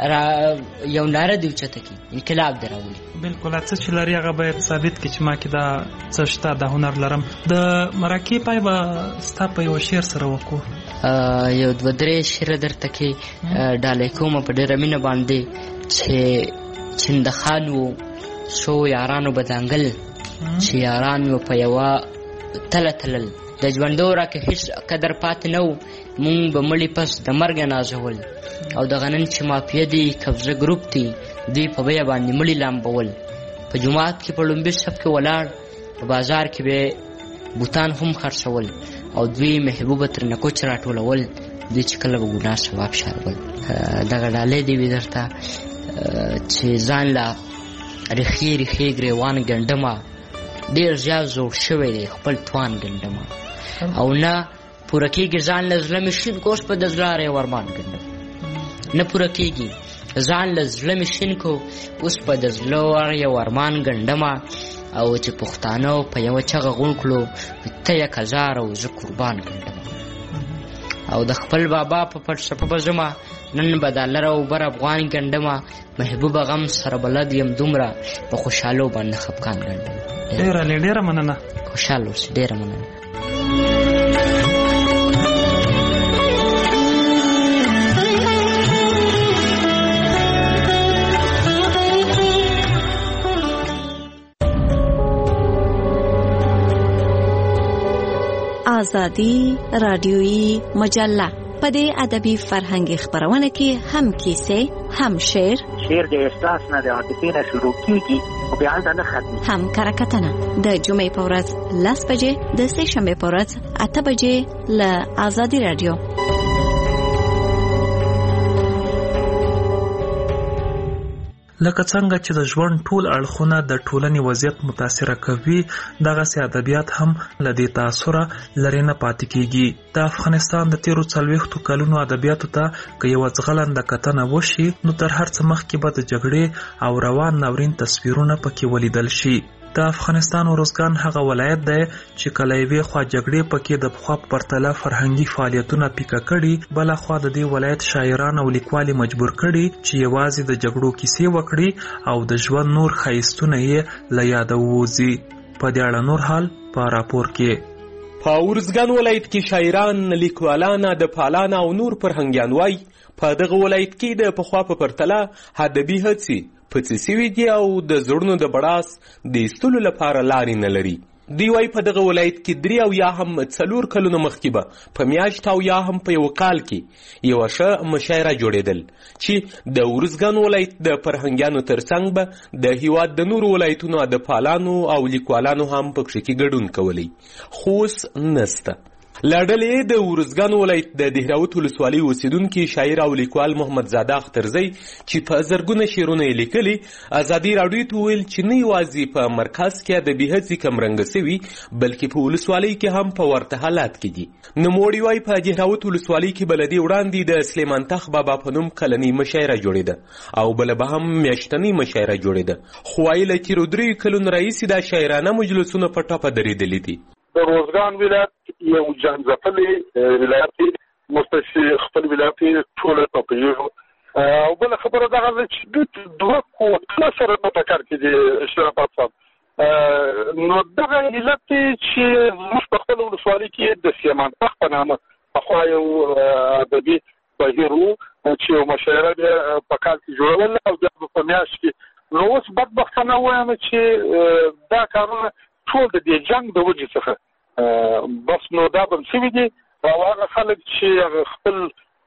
یو ناره دې اوچته کړي، انقلاب دې راولي. بلکل څه چې لري هغه باید ثابت کړي چې ما کې دا څه شته، دا هنر لرم. د مرکې پای به ستا په یو شعر سره وکړو. یو دوه درې شعره درته کې ډالۍ کومه په ډېره مینه باندې چې چندخان و څو یارانو به ځانګل چې یاران مې په یوه تله تلل، د ژوندو راکې هېڅ قدر پاتې نه و، مونږ به مړي پس د مرګه نازول، او دغه نن چې مافیه دي قبضه ګروپ دي دوی په بیه باندې مړي لامبول، په جومات کې په لومبي صف کې ولاړ، په بازار کې به بوتان هم خرڅول، او دوی محبوبه ترنه کوچ راټولول، دوی چې کله به ګناه ثواب شارول. دغه ډالۍ دې وي درته چې ځان له ریښې ریښې ګریوان ګنډمه، ډېر زیات زوړ شوی دی خپل توان ګنډمه، او نه پوره کېږي ځان له زړه مې شین کو اوس په د زړه ری ورمان ګنډم، نه پوره کېږي ځان له زړه مې شین کو اوس په د زړه ری ورمان ګنډمه، او چې پښتانه په یوه چغه غونډ کړو ته یک هزار او زه قربان ګنډمه، او د خپل بابا په پټ سپه به ځمه، نن به د لر او بر افغان ګنډمه، محبوبه غم سره بلد یم دومره په خوشحالو باندې خفقان ګنډمه. ډېره لې ډېره مننه، خوشحال اوسې، ډېره مننه. آزادی رادیویی مجله په دې ادبي فرهنګي خبرونه کې هم کیسې، هم شعر، شعر د احساس نه د عاطفې نه شروع کیږي او بیا هلته نه ختمي، هم کرکټنه د جمعې په ورځ لس بجې، د سې شنبې په ورځ اته بجې له آزادي رادیو. لکه څنګه چې د ژوند ټول اړخونه د ټولنې وضعیت متاثره کوي، دغسې ادبیات هم له دې تاثره لرې نه پاتې کیږي. د افغانستان د تیرو څلوېښتو کلونو ادبیاتو ته که یوه ځغلنده کتنه وشي نو تر هر څه مخکې به د جګړې او روان ناورین تصویرونه پکې ولیدل شي. د افغانستان ارزګان هغه ولایت دی چې کله یوې خوا جګړې پکې د پخوا په پرتله فرهنګي فعالیتونه پیکه کړي، بله خوا د دې ولایت شاعران او لیکوال مجبور کړي چې یوازې د جګړو کیسې وکړي او د ژوند نور ښایستونه یې له یاده ووځي. په دې اړه نور حال په راپور کې. په ارزګان ولایت کې شاعران، لیکوالان، ادبپالان او نور فرهنګیان وایي په دغه ولایت کې د پخوا په پرتله ادبي هڅې پڅې سوي دي او د زړونو د بړاس د ایستلو لپاره لارې نه لري. دوی وایي په دغه ولایت کې درې او یا هم څلور کلونه مخکې به په میاشت او یا هم په یو کال کې یوه ښه مشاعره جوړېدل چې د ارزګان ولایت د فرهنګیانو ترڅنګ به د هیواد د نورو ولایتونو ادبپالانو او لیکوالانو هم پکښې کې ګډون کولی، خو اوس نسته. له ډلې د ارزګان ولایت د دهراوت ولسوالۍ اوسېدونکي شاعر او لیکوال محمد زاده اخترزی چې په زرګونه شعرونه یې لیکلي، ازادي راډیو ته وویل چې نه یوازې په مرکز کې ادبي هڅې کمرنګه سوي بلکې په ولسوالۍ کې هم په ورته حالات کې دي. نوموړي وایي په دهراوت ولسوالۍ کې بله دې وړاندې د سلیمان تخ بابا په نوم کلنۍ مشاعره جوړېده او بله به هم میاشتنۍ مشاعره جوړېده، خو وایي له تېرو دریو کلونو راهیسې دا شاعرانه مجلسونه په ټپه درېدلي دي. د روزګان ولایت یو جنځپلې ولایت دی، مستشي خپل ولایت ټوله پپیږو، او بله خبره دغه ده چې دوه قوتونه سره په ټکر کې دي شرافت صاحب. نو دغه علت دی چې موږ په خپله ولسوالۍ کې د سلیمان تخ په نامه پخوا یو ادبي بهیر وو چې یو مشاعره بیا په کال کې جوړول او بیا په میاشت کې نو اوس بدبختانه وایم چې دا کارونه ټول د دې جنگ د وجې څخه بس نو دا بم شوي دي او هغه خلک چې خپل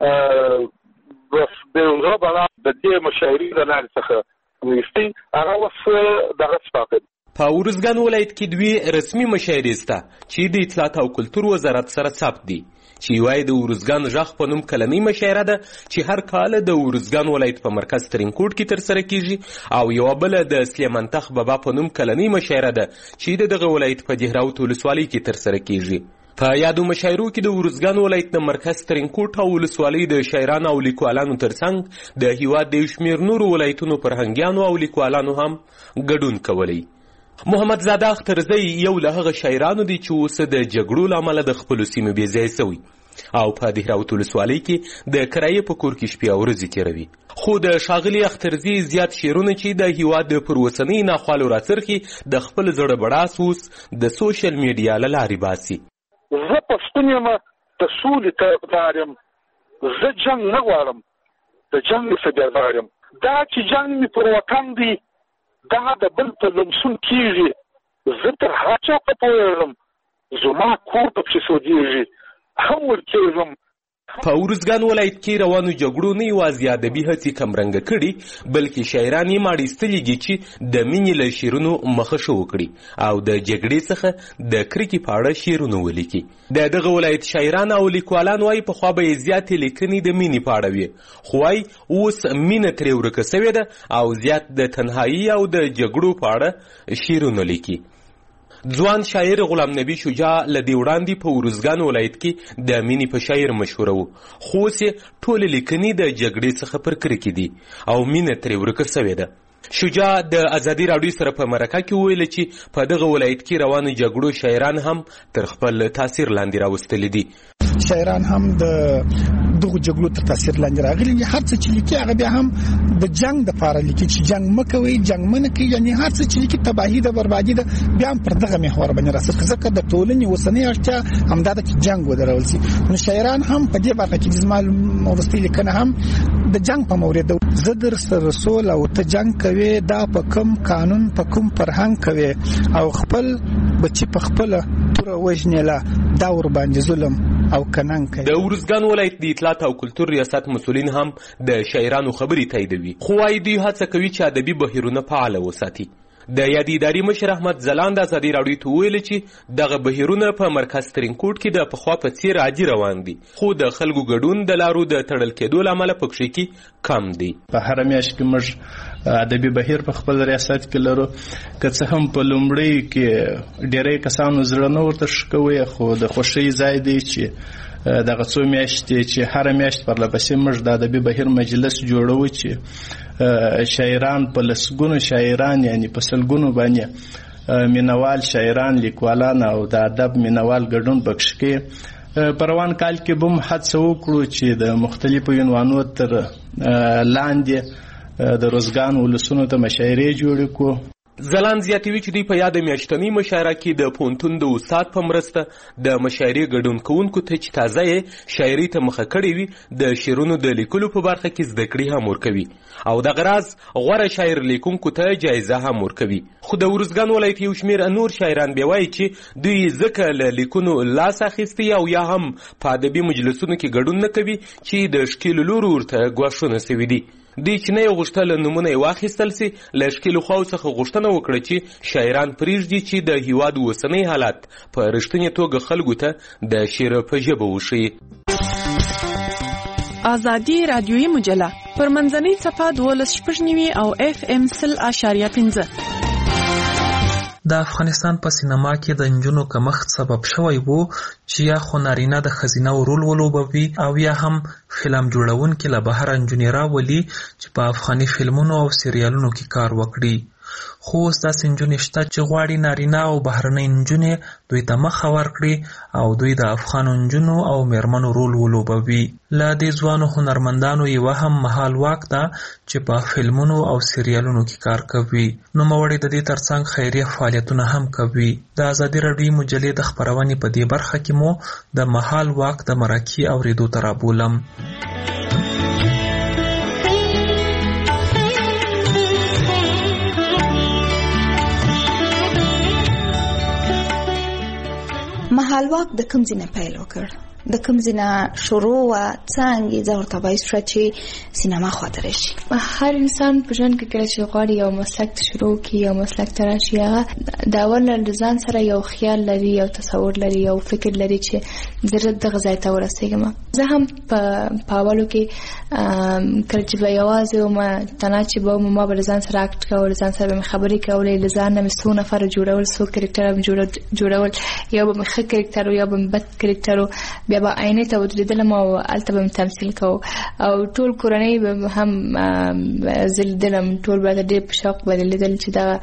بس د زړه بلا د دې مشاعرې د لارې څخه ویستي هغه اوس دغه سپاقل په ارزګان ولایت کې دوی رسمي مشاعرې سته چې د اطلاعات او کلتور وزارت سره ثبت دي چې یوه د ارزګان غږ په نوم کلنۍ مشاعره ده چې هر کال د ارزګان ولایت په مرکز ترینکوټ کې ترسره کیږي او یوه بله د سلیمان تخ بابا په نوم کلنۍ مشاعره ده چې د دغه ولایت په دهراوت ولسوالۍ کې ترسره کیږي. په یادو مشاعرو کې د ارزګان ولایت د مرکز ترینکوټ او ولسوالۍ د شاعرانو او لیکوالانو ترڅنګ د هیواد د یو شمېر نورو ولایتونو فرهنګیانو او لیکوالانو هم ګډون کولی. محمد زاده اخترزی یو له هغه شاعرانو دی چې اوس د جګړو له امله د خپلو سیمو بې ځایه سوی او په دهراوت ولسوالۍ کې د کرایې په کور کې شپې او ورځې تېروي. خو د ښاغلي اخترزي زیات شعرونه چې د هیواد د پر اوسنۍ ناخوالو راڅرخي د خپل زړه بړاس اوس د سوشل میډیا له لارې باسي. زه پښتون یم، د سولې طرفدار یم، زه جنګ نه غواړم، د جنګ څخه یم. دا چې جنګ مې پر وطن دی دا د بل په لمسون کېږي، زه تر هغه چا په پوهېږم زما کور ته پسې سودېږي هم ورکېږم. په ارزګان ولایت کې روانو جګړو نه یوازې ادبي هڅې کمرنګه کړي بلکې شاعران یې ماړیستلي دي چې د مینې له شعرونو مخه وکړي او د جګړې څخه د کرکې په اړه شعرونه ولیکي. د دغه ولایت شاعران او لیکوالان وایي پخوا به یې زیاتې لیکنې د مینې په اړه وي خو وایي اوس مینه ترې ورکه سوې ده او زیات د تنهایي او د جګړو په اړه شعرونه لیکي. ځوان شاعر غلام نبی شجاع له دې وړاندې په ارزګان ولایت کې د مینې په شاعر مشهوره و خو اوس یې ټولې لیکنې د جګړې څخه پر کرکې دي او مینه ترې ورکه سوې ده. شجاع د ازادي راډیو سره په مرکه کې وویل چې په دغه ولایت کې روانو جګړو شاعران هم تر خپل تاثیر لاندې راوستلي دي. شاعران هم د دغه جګړو تر تاثیر لاندې راغلي دي. هر څه چې لیکي هغه بیا هم د جنگ دپاره لیکي چې جنگ مه کوئ، جنگ مه نه کوئ، یعنې هر څه چې لیکي تباهي ده، بربادي ده، بیا هم پر دغه محور باندې راڅرخي ځکه د ټولنې اوسنۍ اړتیا همدا ده چې جنگ ودرول شي. نو شاعران هم په دې برخه کې زما وروستۍ لیکنه هم د جنگ په مورد ده. زه در سره سول او ته جنگ کوې، دا په کوم قانون په کوم فرهنګ کوې او خپل بچي په خپله توره وژنېله، دا ورباندې ظلم او کنن کوي. د ارزګان ولایت د اطلاعات او کلتور ریاست مسولین هم د شاعرانو خبرې تاییدوي خو وايي دوی هڅه کوي چې ادبي بهیرونه فعاله وساتي. د یادې ادارې مشر احمد ځلاند ازادي راډیو ته وویل چې دغه بهیرونه په مرکز ترینکوټ کې د پخوا په څیر عادي روان دي خو د خلکو ګډون د لارو د تړل کېدو له امله په کښې کې کم دی. په هره میاشت کې موږ ادبي بهیر په خپل ریاست کې لرو، که څه هم په لومړۍ کې ډېری کسانو زړه نه ورته ښه کوي خو د خوښۍ ځای دی چې دغه څو میاشتې چې هره میاشت پرلهپسې موږ د ادبي بهیر مجلس جوړوو چې شاعران په لسګونو شاعران یعنی په سلګونو باندې مینوال شاعران، لیکوالان او د ادب مینوال ګډون پکښې کوي. په روان کال کې به هم هڅه وکړو چې د مختلفو عنوانو تر لاندې د روزګان ولسونو ته مشاعرې جوړې کړو. ځلاند زیاتوي چې دوی په یاد میاشتنۍ مشاعره کې د پوهنتون د استاد په مرسته د مشاعرې ګډون کوونکو ته چې تازه یې شاعرۍ ته مخه کړې وي د شعرونو د لیکلو په برخه کې زده کړې هم ورکوي او دغه راز غوره شاعر لیکونکو ته جایزه هم ورکوي. خو د ارزګان ولایت یو شمېر نور شاعران بیا وایي چې دوی ځکه له لیکونو لاس اخیستی او یا هم په ادبي مجلسونو کې ګډون نه کوي چې د ښکېلو لورو ورته ګواښونه سوي دي. دوی چې نه یې غوښتل نومونه یې واخیستل سي، له ښکېلو خواو څخه غوښتنه وکړه چې شاعران پرېږدي چې د هیواد اوسنی حالت په رښتینې توګه خلکو ته د شعر په ژبه وښیي. ازادي رادیویي مجله پر منځنۍ صفحه دولس شپږ نوي او اف ام سل اشاریه پنځه. د افغانستان په سینما کې د نجونو کمښت سبب شوی وو چې یا خو نارینه د ښځینه رول ولوبوي او یا هم فلم جوړونکي له بهره نجونې راولي چې په افغاني فلمونو او سریالونو کې کار وکړي. خو اوس داسې نجونې شته چې غواړي نارینه او بهرنۍ نجونې دوی ته مخه ورکړي او دوی د افغانو نجونو او میرمنو رول ولوبوي. له دې ځوانو هنرمندانو یوه هم مهال واک ده چې په فلمونو او سریالونو کې کار کوي. نوموړی د دې ترڅنګ خیریه فعالیتونه هم کوي. د ازادي راډیو مجلې د خپرونې په دې برخه کې مو د مهال واک د مرکې اورېدو ته رابولم. مهالواک د کوم ځای نه پیل وکړ؟ د کوم ځای نه شروع و؟ څنګه زه ورته باعث شوه چې سینما خواته راشي؟ هر انسان په ژوند کې کله چې غواړي یو مسلک ته شروع کړي، یو مسلک ته راشي، هغه د اول له ځان سره یو خیال لري، یو تصور لري، یو فکر لري چې زه دغه ځای ته ورسېږم. زه هم په اولو کې کله چې به یوازې وم، تنها چې به وم، ما به له ځان سره اکټ کول، ځان سره به مې خبرې کولې، له ځان نه مې څو نفره جوړول، څو کرکټره مې جوړول، یو به مې ښه کرکټر و، یو به مې بد کرکټر و، بیا به عینې ته ودرېدلم او هلته به مې تمثیل کوو او ټول کورنۍ به هم زه لیدلم، ټول به ډېر په شوق به لیدل چې دغه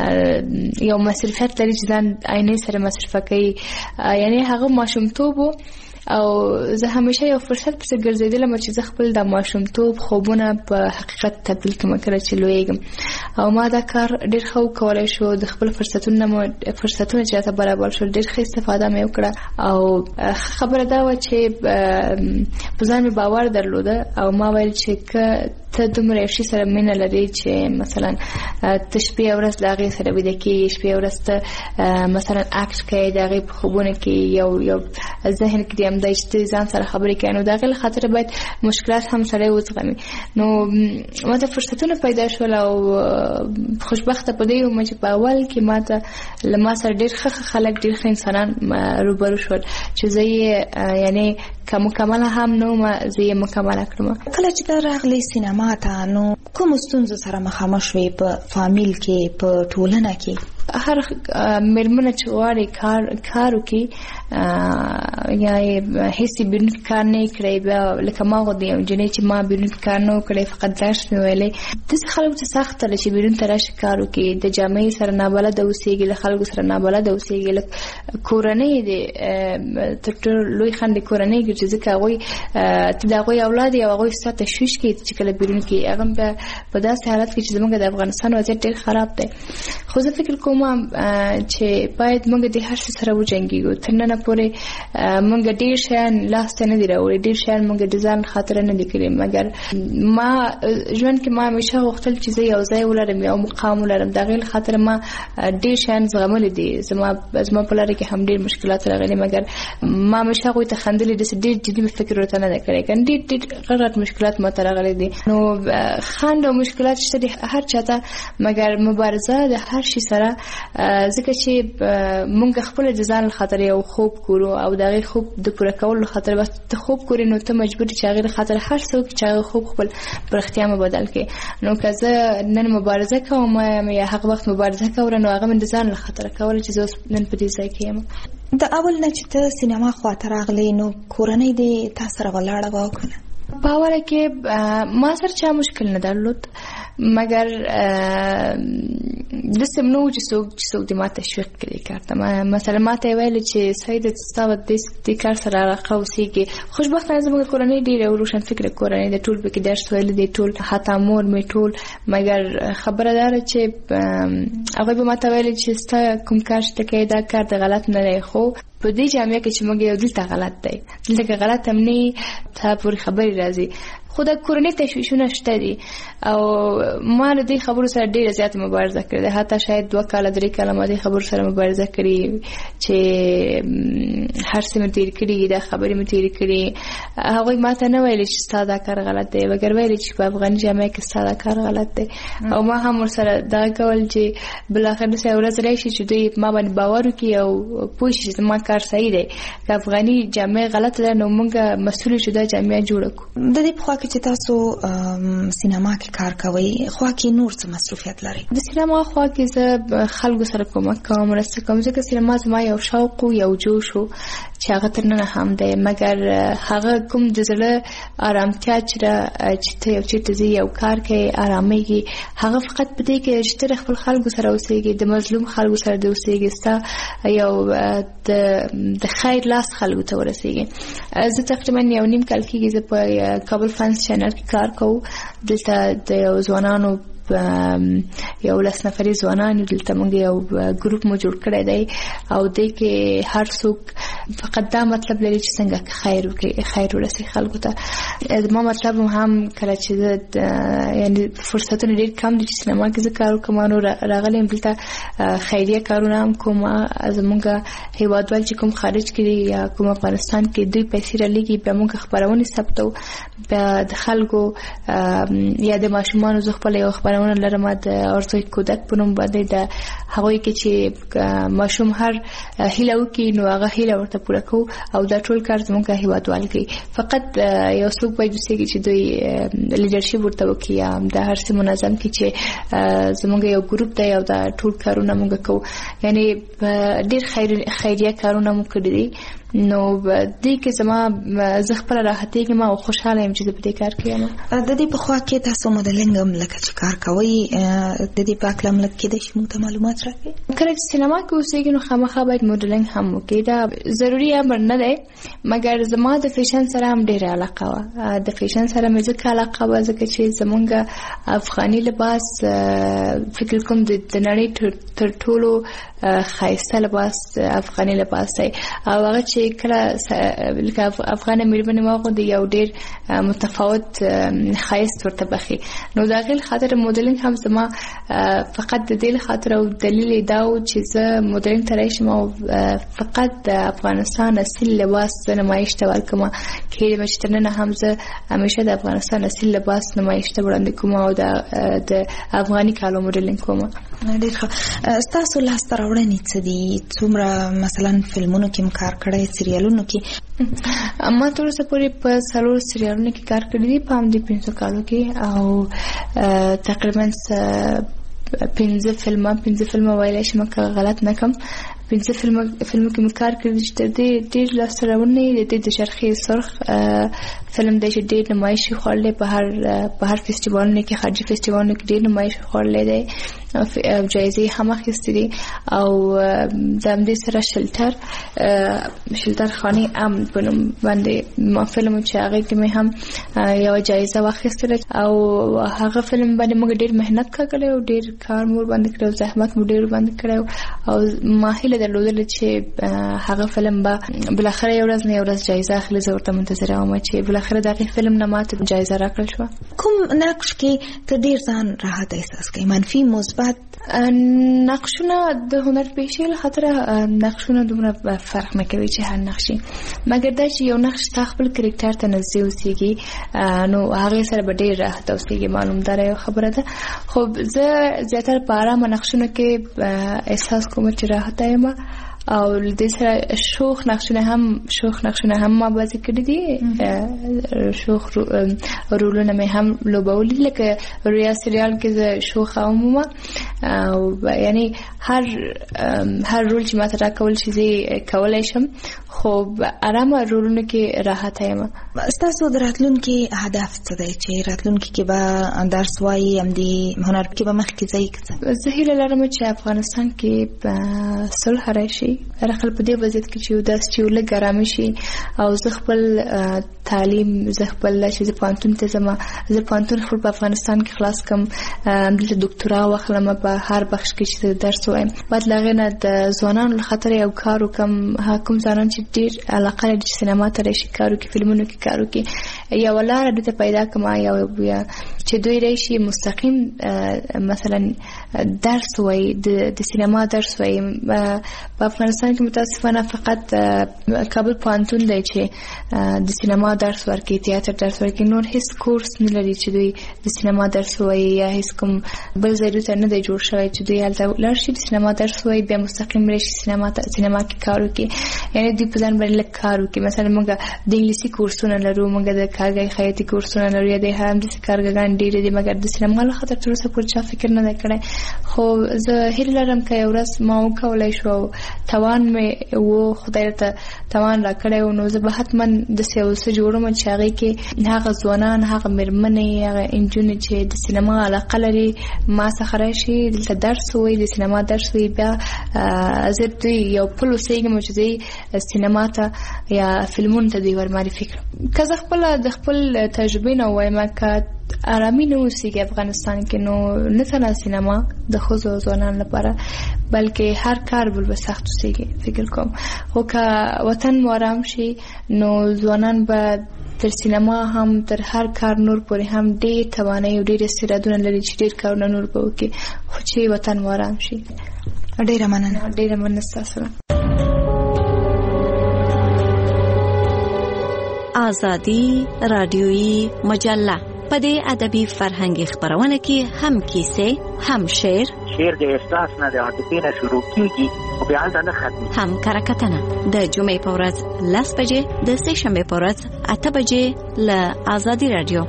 یو مصرفیت لري چې ځان عینې سره مصرفه کوي. یعنې هغه ماشومتوب و او زه همیشه یو فرصت پسې ګرځېدلم چې زه خپل د ماشومتوب خوبونه په حقیقت تبدیل کړم کله چې لویږم. او ما دا کار ډېر ښه وکولی شو، د خپل فرصتونه مو فرصتونه چې راته برابر شول ډېر ښه استفاده مې وکړه. او خبره دا وه چې په ځان مې باور درلوده او ما ویل چې که ته دومره یو شي سره مینه لري چې مثلا ته شپې ورځ د هغې سره ویده کېږي، شپې ورځ ته مثلا اکټ کوې د هغې په خوبونو کې، یو یو ذهن کې دې همدای چې ته ځان سره خبرې کوې، نو د هغې له خاطره باید مشکلات هم سړی وزغمي. نو ما ته فرصتونه پیدا شول او خوشبخته په دې وم چې په اول کې ما ته له ما سره ډېر ښه خلک، ډېر ښه انسانان روبرو شول چې زه یې یعنې که مکمله هم نه وم، زه یې مکمله کړم. کله چې ته راغلی سینما ته نو کومو ستونزو سره مخامخ شوې په فامیل کې، په ټولنه کې؟ هر مېرمنه چې غواړي کار کار وکړي یا هیڅ بیرون کار نه کړی، بیا لکه ما غوندې یو نجلۍ چې ما بیرون کار نه کړی، فقط درس مې ویلی. داسې خلکو ته سخته ده چې بیرون ته راشي کار وکړي، د جامعې سره نابلده اوسېږي، له خلکو سره نابلده اوسېږي، له کورنۍ د تر ټولو لوی خنډ کورنۍ ګرځي، ځکه هغوی ته د هغوی اولاد یې او هغوی ستا تشویش کوي چې کله بیرون کړي. هغه بیا په داسې حالت کې چې زموږ د افغانستان وضعیت ډېر خراب دی. خو زه فکر کوم چې باید موږ د هر څه سره وجنګېږو. تر ننه پورې موږ ډېر شیان لاسته نه دي راوړي، ډېر شیان موږ د ځان خاطره نه دي کړي، مګر ما ژوند کې ما همیشه غوښتل چې زه یو ځای ولرم، یو مقام ولرم. د هغې خاطر ما ډېر شیان زغملي دي. زما زما په لاره کې هم ډېر مشکلات راغلي، مګر ما همیشه هغوی ته خندلي، داسې ډېر جدي مې فکر ورته نه دی کړی. کنه ډېر ډېر غټ غټ مشکلات ما ته راغلي دي. نو خنډ او مشکلات شته دي هر چا ته، مګر مبارزه د هر شي سره، ځکه چې مونږ خپل د ځان خاطر یو خوب کورو او د هغې خوب د پوره کولو خاطر بس ته خوب کورې، نو ته مجبور چې هغې خاطر هر څوک چې هغه خوب خپل پر اختیار بدل کړي. نو که زه نن مبارزه کوم یا هغه وخت مبارزه کوله، نو هغه مې د ځان خاطر کوله چې زه نن په دې ځای کې یم. د اول نه چې ته سینما خواته راغلی نو کورنۍ دې تا سره ولاړه وه او که نه؟ په اوله کې ما سره چا مشکل نه درلود، مګر داسې هم نه و چې څوک چې څوک دې ما تشویق کړي کار ته. مثلا ما ته یې ویلې چې سعیده ستا به دې کار سره علاقه اوسېږي. خوشبختانه زموږ کورنۍ ډېره روښانفکره کورنۍ ده، ټول پکې درس ویلی دی، ټول حتی مور مې ټول. مګر خبره دا ده چې هغوی به ما ته ویلې چې ستا کوم کار چې ته کوې دا کار د غلط نه دی، خو په دې جامعه کې چې موږ یو دلته غلط دی، دلته که غلط هم نه ته پورې خبرې راځي. خو د کورنۍ تشویشونه شته دي او ما له دې خبرو سره ډېره زیاته مبارزه کړې ده. حتی شاید دوه کاله درې کاله ما دې خبرو سره مبارزه کړې چې هر څه مې تېر کړي، دا خبرې مې تېرې کړي. هغوی ما ته نه ویلې چې ستا دا کار غلط دی، مګر ویلې چې په افغاني جامعه کې ستا دا کار غلط دی. او ما هم ورسره دغه کول چې بالاخره داسې یوه ورځ راشي چې دوی ما باندې باور وکړي او پوه شي چې زما کار صحیح دی. که افغاني جامعه غلطه ده نو موږ مسؤل شو دا جامعه جوړه کړو. د دې په خوا کې چې تاسو سینما کې کار کوئ، خوا کې نور څه مصروفیت لري؟ د سینما خوا کې زه خلکو سره کومک کوم، مرسته کوم، ځکه سینما زما یو شوق و، یو جوش و چې هغه تر ننه هم دی. مګر هغه کوم د زړه ارامتیا چې چې ته یو چېرته ځې یو کار کوې ارامېږي، هغه فقط په دې کې چې ته د خپل خلکو سره اوسېږي، د مظلوم خلکو سره دې اوسېږي، ستا یو د خیر لاس خلکو ته ورسېږي. زه تقریبا یو نیم کال کېږي زه په کابل فنس چینل کې کار کوم. دلته د یو ځوانانو یو لس نفري ځوانان دلته موږ یو ګروپ مو جوړ کړی دی او دې کې هر څوک فقط دا مطلب لري چې څنګه خیر وکړي خیر ورسي خلکو ته. زما مطلب هم کله چې یعنی فرصتونه ډېر کم دي چې سینما کې زه کار وکړم نو راغلی یم دلته خیریه کارونه هم کوم. زموږ هیوادوال چې کوم خارج کې یا کوم افغانستان کې دوی پیسې رالیږي بیا موږ خپرونې ثبتو بیا د خلکو یا د ماشومانو زه خپله یو خپرونه لرم د ارزوی کودک په نوم باندې د هغوی کې چې ماشوم هر هیله وکړي نو هغه هیله ورته پوره کوو او دا ټول کار زموږ هیوادوال کوي. فقط یو څوک باید وسیږي چې دوی لیډرشپ ورته وکړي یا د هر څه منظم کړي چې زموږ یو ګروپ دی او دا ټول کارونه موږ کوو. یعنی ډېر خیریه کارونه مو کړي دي نو دې کې زما زه خپله راحتېږم او خوشحاله یم چې زه په دې کار کې یم. د دې په خوا کې تاسو مدلنګ هم لکه چې کار کوئ د دې په هکله هم لږ کېدای شي موږ ته معلومات راکړئ. کله چې سینما کې اوسېږي نو خامخا باید مدلنګ هم وکړي. دا ضروري امر نه دی مګر زما د فیشن سره هم ډېره علاقه وه. د فیشن سره مې ځکه علاقه وه ځکه چې زمونږ افغاني لباس فکر کوم د نړۍ تر ټولو ښایسته لباس افغاني لباس دی او هغه چې کله لکه افغانه مېرمنې واغوندي یو ډېر متفاوت ښایست ورته بخي. نو د هغې خاطر مدلینګ هم زما فقط د دې خاطر او دلیل دا و چې زه مدلینګ ته راشم او فقط د افغانستان اصیل لباس زه نمایش ته ورکوم. کېدای چې تر ننه هم زه همیشه د افغانستان اصیل لباس نمایش ته وړاندې کوم او د افغاني کالو مدلینګ کوم. ډېر ښه. ستاسو لاسته راوړنې څه دي؟ څومره مثلا فلمونو کې م کار کړی سریالونو کې؟ ما تر اوسه پورې په څلور سریالونو کې کار کړی دي په همدې پنځو کالو کې او تقریبا پنځه فلمه پنځه فلمه ویلی شم که غلط نه کړم پنځه فلمو فلمو کې مې کار کړی چې تر دې ډېر لاسته راوړنې د دې د شرخې سرخ فلم دی چې ډېر نمایش یې خوړلی په هر په هر فیسټیوالونو کې خارجي فیسټیوالونو کې ډېر نمایش خوړلی دی جایزې هم اخیستې دي او د همدې سره شلټر شلټر خانې ام په نوم باندې ما فلم چې هغې کې مې هم یوه جایزه واخیستله او هغه فلم باندې موږ ډېر محنت کړی او ډېر کار مو ورباندې کړی او زحمت مو ډېر ورباندې کړی او ما هیله درلودله چې هغه فلم به بالاخره یو ورځ نه یو ورځ جایزه اخلي. زه ورته منتظره وم چې بالاخره د هغې فلم نه ماته جایزه راکړل شوه. کوم نقش کې ته ډېر ځان راحت احساس کوې؟ منفي مثبت؟ نقشونه د هنر پیشې له خاطره نقشونه دومره فرق نه کوي چې هر نقشي مګر دا چې یو نقش تا خپل کرکټر ته نږدې اوسېږي نو هغې سره به ډېر راحت اوسېږي. معلوم داره یو خبره ده. خو زه زیاتره په ارامه نقشونو کې احساس کوم چې راحته یم او د سره شوخ نقشونه هم شوخ نقشونه هم ما بازی کړی دي. شوخ رولونه مې هم لوبولي لکه ریا سریال کې زه شوخ وم او یعنی هر هر رول چې ما ته راکول شي زه کولای شم خو آرامه رولونه کې راحت یم. ستاسو د راتلونکي هدف څه دی چې راتلونکي کې به درس وایي همدې هنر کې به مخکې ځئ؟ زه هیله لرم چې افغانستان کې صلح راشي رخل په دې وضعیت کې چې یو داس چې لږ ارامه شي او زه خپل تعلیم زه خپل چې زه پوهنتون ته ځم زه پوهنتون خپل په افغانستان کې خلاص کړم دلته ډاکټورا واخلم په هر بخش کې چې درس وایم بعد له هغې نه د ځوانانو له خاطر یو کار وکړم کوم ځوانان چې ډېر علاقه لري چې سینما ته راشي کار وکړي فلمونو کې کار وکړي یوه لاره دلته پیدا کړم یو چې دوی راشي مستقیم مثلا درس وایي د سینما درس وایي. په افغانستان کې متاسفانه فقط کابل پوهنتون دی چې د سینما درس ورکوي تیاتر درس ورکوي نور هیڅ کورس نه لري چې دوی د سینما درس وایي یا هیڅ کوم بل ځای ته نه دی جوړ شوی چې دوی هلته لاړ شي د سینما درس وایي بیا مستقیم راشي سینما ته سینما کې کار وکړي یعنی دوی په ځان باندې لږ کار وکړي. مثلا موږ د انګلیسي کورسونه لرو موږ د کارګرۍ خیاطي کورسونه لرو یا د همداسې کارګران ډېرې دي مګر د سینما له خاطر تر اوسه پورې چا فکر نه دی کړی. خو زه هیله لرم که یو ورځ ما وکولی شو توان مې و خدای ته توان را کړی و نو زه به حتما داسې یو څه جوړوم چې هغې کې هغه ځوانان هغه مېرمنې هغه نجونې چې د سینما علاقه لري ما څخه راشي دلته درس وایي د سینما درس وایي بیا زه دوی یو پل اوسېږم چې دوی سینما ته یا فلمونو ته دوی ورمعرفي کړم. که زه خپله د خپل تجربې نه ووایم که آرامي نه اوسېږي افغانستان کې، نو نه تنها سینما د ښځو او ځوانانو لپاره بلکې هر کار بل به سخت اوسېږي فکر کوم. خو که وطن مو آرام شي نو ځوانان به تر سینما هم تر هر کار نور پورې هم ډېر توانایي او ډېر استعدادونه لري چې ډېر کارونه نور به وکړي، خو چې وطن مو آرام شي. ډېره مننه. ډېره مننه ستاسو. آزادی رادیویی مجله په دې ادبي فرهنګي خبرونه کې هم کیسې، هم شعر، شعر د احساس نه د عاطفې نه شروع کیږي او بیا نه ختمي، هم کرکټنه د جمعې په ورځ لس بجې، د سه شنبې په ورځ اته بجې له آزادی رادیو.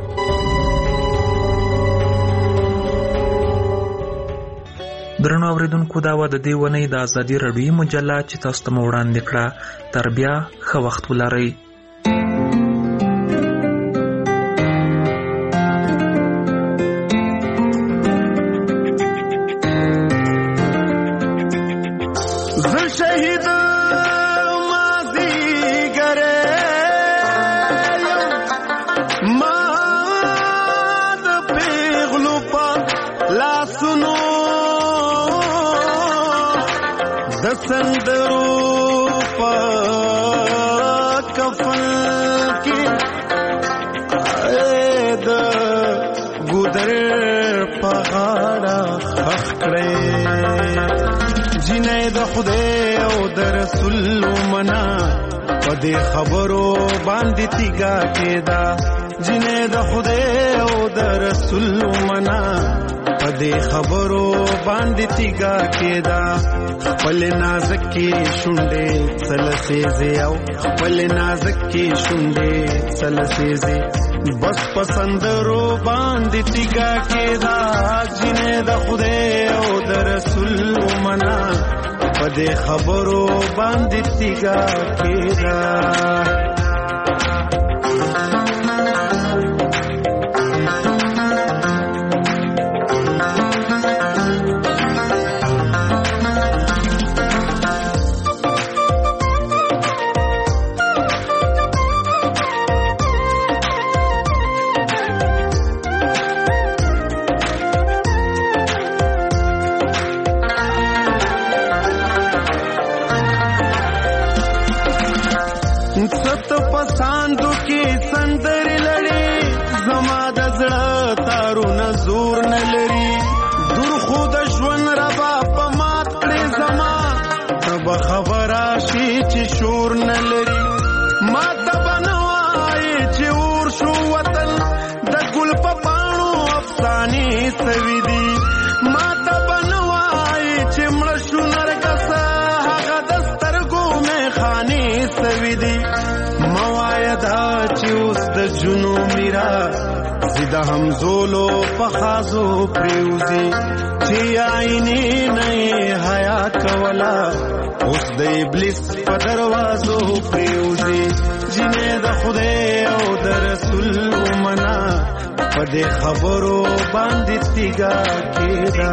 درنو اوریدونکو، دا و د دې ونې د آزادی رادیویی مجله چې تاسو ته وړاندې کړه. تر بیا ښه وخت ولرئ. دې خبرو باندې تیګا کېدا، جنې د خدای او د رسول منا په دې خبرو باندې تیګا کېدا. خپل نازکې شونډې څلسېزې او خپل نازکې شونډې څلسېزې بس پسندرو باندې تیګا کېدا، جنې د خدای او د رسول منا په دې خبرو باندې تیګا کېدا. زیده همزولو پخازو پریوزی چی آئینی نئی حیا کولا اوس د ابلیس په دروازو پریوزی، جنې د خدای او د رسول منا په دې خبرو باندې تیګا کېدا.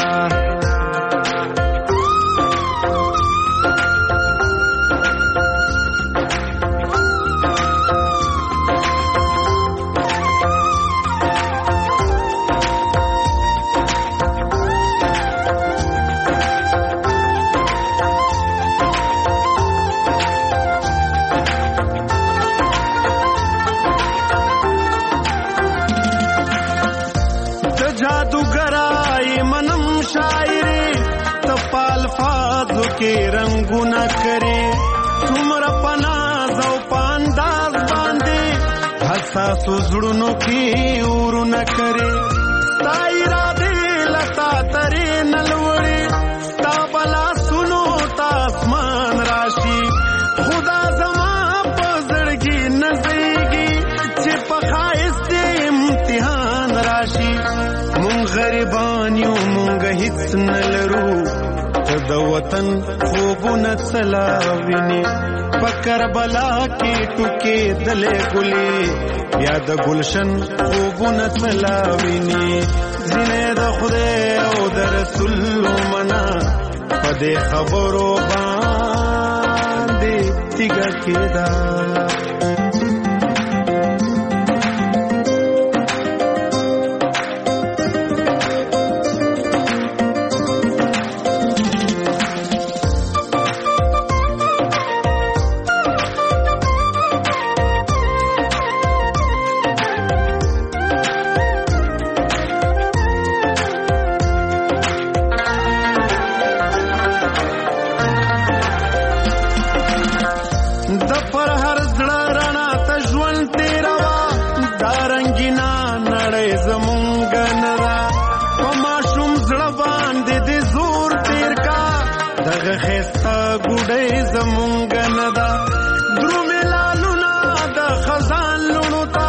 کې رنگونه کرے څومره پناز او پانداز باندې حساس زړونو کې ورونه کرے ستا اراده لتا ترې نلوړي ستا بلا سنو تا اسمان راشي خدا زما په زړګي نزيږي چې په خایست امتحان راشي مونږ غریبان یو مونږ هیڅ نلرو د وطن خوبونه سلاویني په کربلا کې ټوکې دلې ګلې یا د گلشن خوبونه سلاویني زینې د خدای او د رسول منا په دې خبرو باندې تیګه کېدا. دغه خسته ګډې زمونږ نه دا درومې لالونه د خزان لونو ته